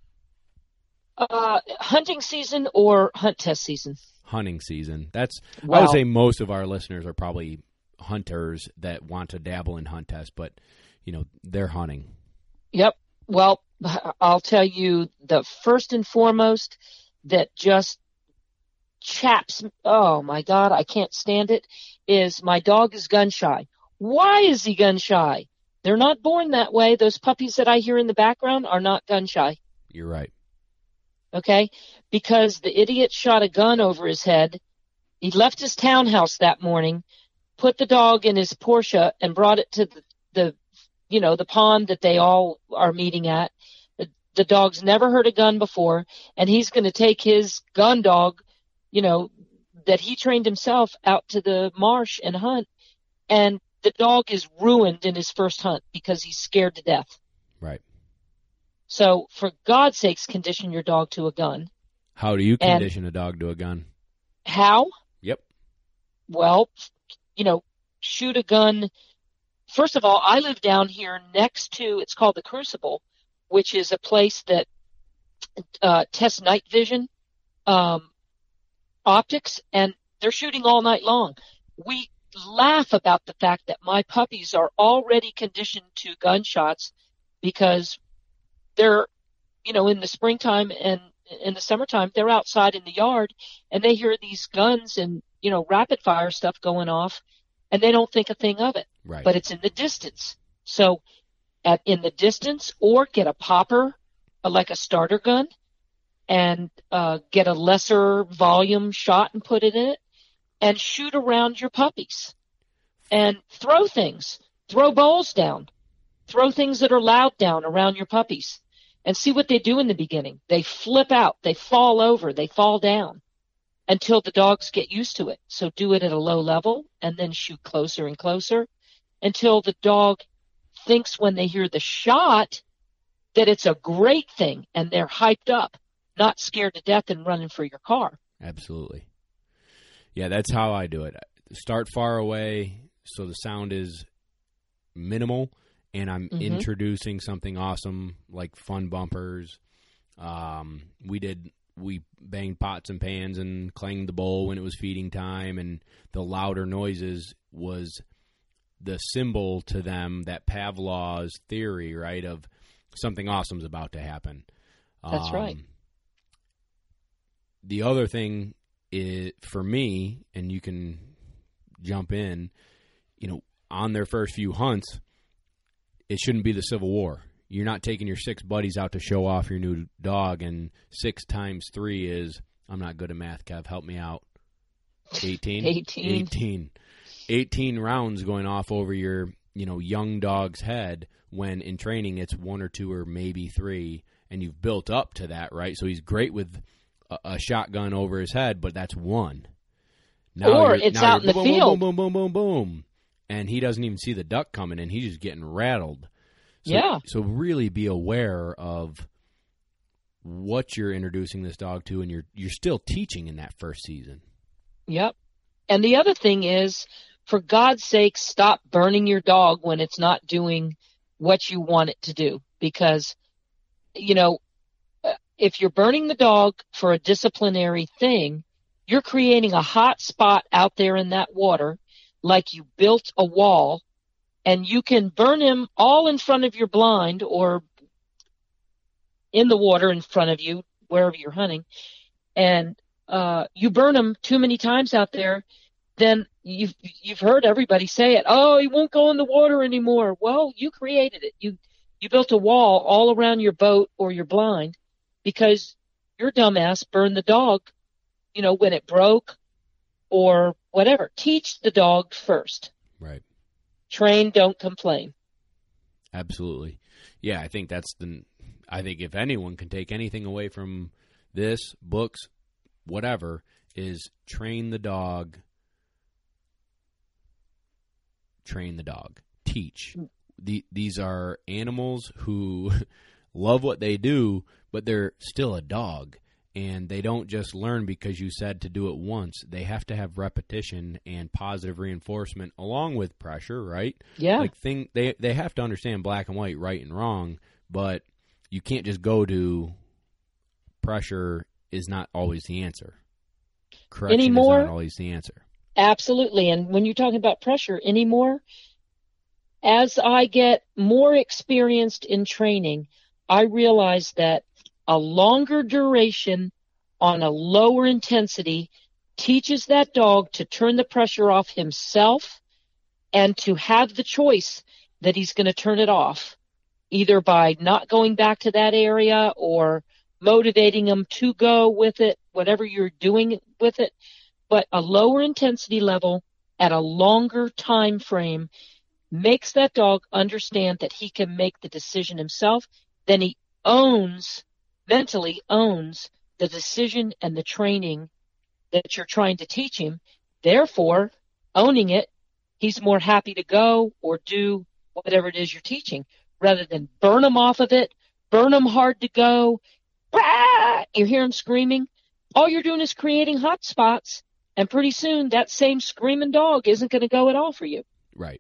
Uh, hunting season or hunt test season? Hunting season. That's, Wow. I would say most of our listeners are probably hunters that want to dabble in hunt test, but, you know, they're hunting. Yep. Well, I'll tell you the first and foremost that just chaps, oh my God, I can't stand it, is my dog is gun shy. Why is he gun shy? They're not born that way. Those puppies that I hear in the background are not gun shy. You're right. Okay? Because the idiot shot a gun over his head. He left his townhouse that morning, put the dog in his Porsche and brought it to the, the you know, the pond that they all are meeting at. The, the dog's never heard a gun before, and he's going to take his gun dog, you know, that he trained himself out to the marsh and hunt, and the dog is ruined in his first hunt because he's scared to death. Right. So, for God's sakes, condition your dog to a gun. How do you And- condition a dog to a gun? How? Yep. Well, you know, shoot a gun. First of all, I live down here next to, it's called the Crucible, which is a place that uh, tests night vision um, optics, and they're shooting all night long. We laugh about the fact that my puppies are already conditioned to gunshots because they're, you know, in the springtime and in the summertime, they're outside in the yard and they hear these guns and, you know, rapid fire stuff going off and they don't think a thing of it. Right. But it's in the distance. So at in the distance, or get a popper, uh, like a starter gun, and uh, get a lesser volume shot and put it in it and shoot around your puppies and throw things, throw bowls down, throw things that are loud down around your puppies and see what they do in the beginning. They flip out, they fall over, they fall down until the dogs get used to it. So do it at a low level and then shoot closer and closer until the dog thinks when they hear the shot that it's a great thing and they're hyped up, not scared to death and running for your car. Absolutely. Yeah, that's how I do it. Start far away so the sound is minimal, and I'm Mhm. introducing something awesome like fun bumpers. Um, we did we banged pots and pans and clanged the bowl when it was feeding time, and the louder noises was the symbol to them that Pavlov's theory, right, of something awesome's about to happen. That's Um, right. The other thing is, for me, and you can jump in, you know, on their first few hunts, it shouldn't be the Civil War. You're not taking your six buddies out to show off your new dog, and six times three is, I'm not good at math, Kev, help me out. eighteen? eighteen. eighteen. eighteen rounds going off over your, you know, young dog's head, when in training it's one or two or maybe three, and you've built up to that, right? So he's great with a, a shotgun over his head, but that's one. Now Or you're- it's now out in you're the boom, field. Boom, boom, boom, boom, boom. And he doesn't even see the duck coming, and he's just getting rattled. So, Yeah. So really be aware of what you're introducing this dog to, and you're you're still teaching in that first season. Yep. And the other thing is, for God's sake, stop burning your dog when it's not doing what you want it to do. Because, you know, if you're burning the dog for a disciplinary thing, you're creating a hot spot out there in that water, like you built a wall, and you can burn him all in front of your blind or in the water in front of you, wherever you're hunting, and uh, you burn him too many times out there, then you've you've heard everybody say it. Oh, he won't go in the water anymore. Well, you created it. You you built a wall all around your boat or your blind because your dumbass burned the dog, you know, when it broke or whatever. Teach the dog first. Right. Train, don't complain. Absolutely. Yeah, I think that's the. I think if anyone can take anything away from this, books, whatever, is train the dog. Train the dog. Teach. The, these are animals who love what they do, but they're still a dog. And they don't just learn because you said to do it once. They have to have repetition and positive reinforcement along with pressure, right? Yeah. Like thing they they have to understand black and white, right and wrong, but you can't just go to pressure is not always the answer. Correction Anymore? is not always the answer. Absolutely. And when you're talking about pressure anymore, as I get more experienced in training, I realize that a longer duration on a lower intensity teaches that dog to turn the pressure off himself and to have the choice that he's going to turn it off, either by not going back to that area or motivating him to go with it, whatever you're doing with it. But a lower intensity level at a longer time frame makes that dog understand that he can make the decision himself. Then he owns mentally owns the decision and the training that you're trying to teach him. Therefore, owning it, he's more happy to go or do whatever it is you're teaching, rather than burn him off of it, burn him hard to go. Bah! You hear him screaming. All you're doing is creating hot spots, and pretty soon that same screaming dog isn't going to go at all for you. Right.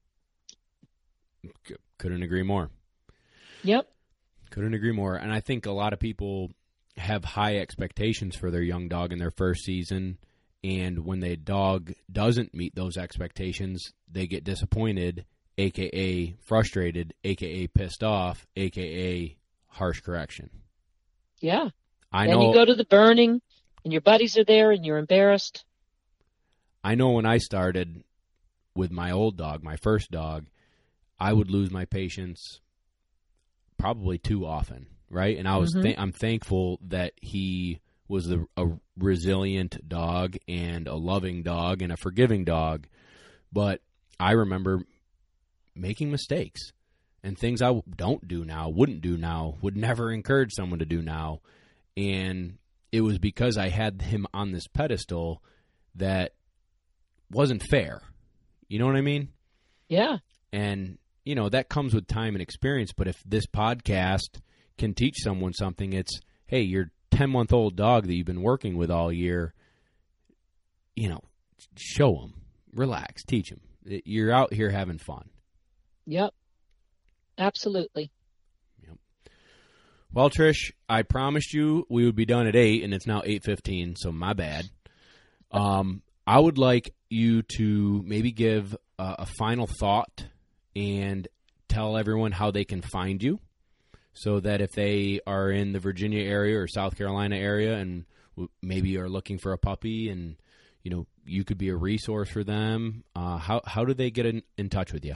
C- couldn't agree more. Yep. Couldn't agree more. And I think a lot of people have high expectations for their young dog in their first season, and when the dog doesn't meet those expectations, they get disappointed, a k a frustrated, a k a pissed off, a k a harsh correction. Yeah. I then know, you go to the burning, and your buddies are there, and you're embarrassed. I know when I started with my old dog, my first dog, I would lose my patience probably too often, right? And I was Mm-hmm. th- I'm thankful that he was the, a resilient dog and a loving dog and a forgiving dog. But I remember making mistakes and things I don't do now, wouldn't do now, would never encourage someone to do now. And it was because I had him on this pedestal that wasn't fair. You know what I mean? Yeah. And you know, that comes with time and experience, but if this podcast can teach someone something, it's, hey, your ten-month-old dog that you've been working with all year, you know, show him, relax, teach him. You're out here having fun. Yep. Absolutely. Yep. Well, Trish, I promised you we would be done at eight, and it's now eight fifteen, so my bad. Um, I would like you to maybe give a, a final thought and tell everyone how they can find you, so that if they are in the Virginia area or South Carolina area and maybe are looking for a puppy and, you know, you could be a resource for them, uh, how how do they get in, in touch with you?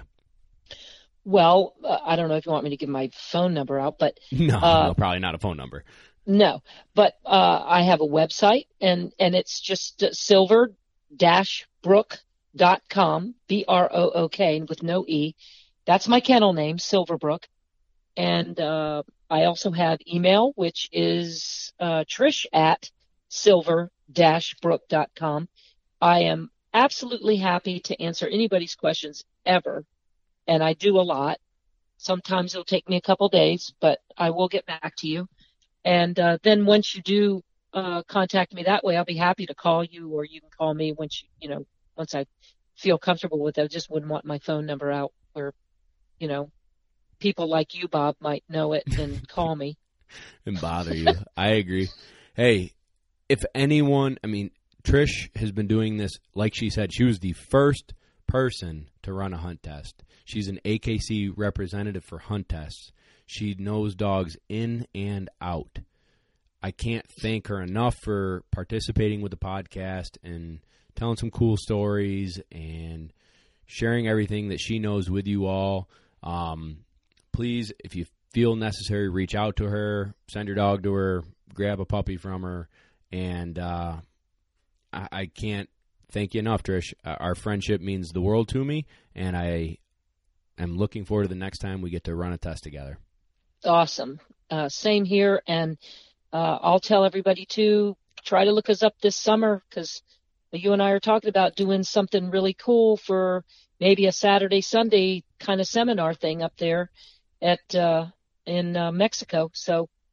Well, uh, I don't know if you want me to give my phone number out, but No, uh, no, probably not a phone number. No, but uh, I have a website, and, and it's just uh, silver dash brook dot com, B R O O K, with no E. That's my kennel name, Silverbrook. And uh, I also have email, which is uh, trish at silver dash brook dot com. I am absolutely happy to answer anybody's questions ever, and I do a lot. Sometimes it'll take me a couple days, but I will get back to you. And uh, then once you do uh, contact me that way, I'll be happy to call you, or you can call me once you, you know, once I feel comfortable with it. I just wouldn't want my phone number out where, you know, people like you, Bob, might know it and call me. And bother you. I agree. Hey, if anyone, I mean, Trish has been doing this, like she said, she was the first person to run a hunt test. She's an A K C representative for hunt tests. She knows dogs in and out. I can't thank her enough for participating with the podcast and telling some cool stories and sharing everything that she knows with you all. Um, please, if you feel necessary, reach out to her, send your dog to her, grab a puppy from her, and uh, I, I can't thank you enough, Trish. Uh, our friendship means the world to me, and I am looking forward to the next time we get to run a test together. Awesome. Uh, same here, and uh, I'll tell everybody to try to look us up this summer, because you and I are talking about doing something really cool for maybe a Saturday, Sunday kind of seminar thing up there at uh, in uh, Mexico. So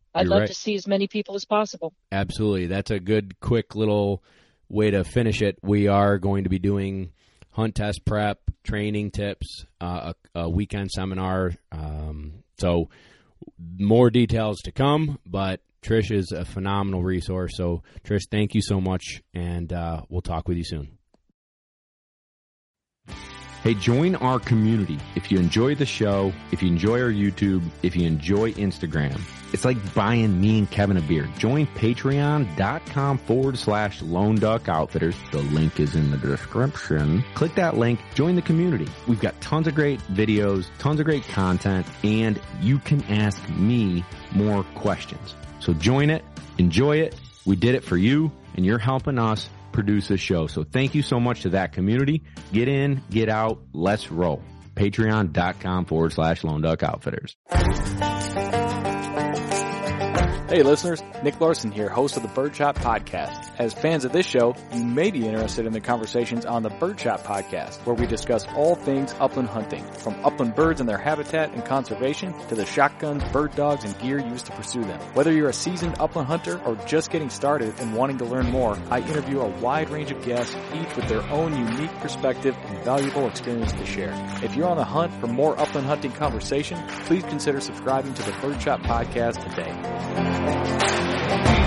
I'd You're love right. to see as many people as possible. Absolutely. That's a good, quick little way to finish it. We are going to be doing hunt test prep, training tips, uh, a, a weekend seminar. Um, so more details to come, but Trish is a phenomenal resource. So, Trish, thank you so much, and uh, we'll talk with you soon. Hey, join our community. If you enjoy the show, if you enjoy our YouTube, if you enjoy Instagram, it's like buying me and Kevin a beer. Join patreon.com forward slash Lone Duck Outfitters. The link is in the description. Click that link. Join the community. We've got tons of great videos, tons of great content, and you can ask me more questions. So join it. Enjoy it. We did it for you, and you're helping us produce this show. So thank you so much to that community. Get in, get out, let's roll. Patreon.com forward slash Lone Duck Outfitters. Hey listeners, Nick Larson here, host of the Birdshot Podcast. As fans of this show, you may be interested in the conversations on the Birdshot Podcast, where we discuss all things upland hunting, from upland birds and their habitat and conservation, to the shotguns, bird dogs, and gear used to pursue them. Whether you're a seasoned upland hunter or just getting started and wanting to learn more, I interview a wide range of guests, each with their own unique perspective and valuable experience to share. If you're on the hunt for more upland hunting conversation, please consider subscribing to the Birdshot Podcast today.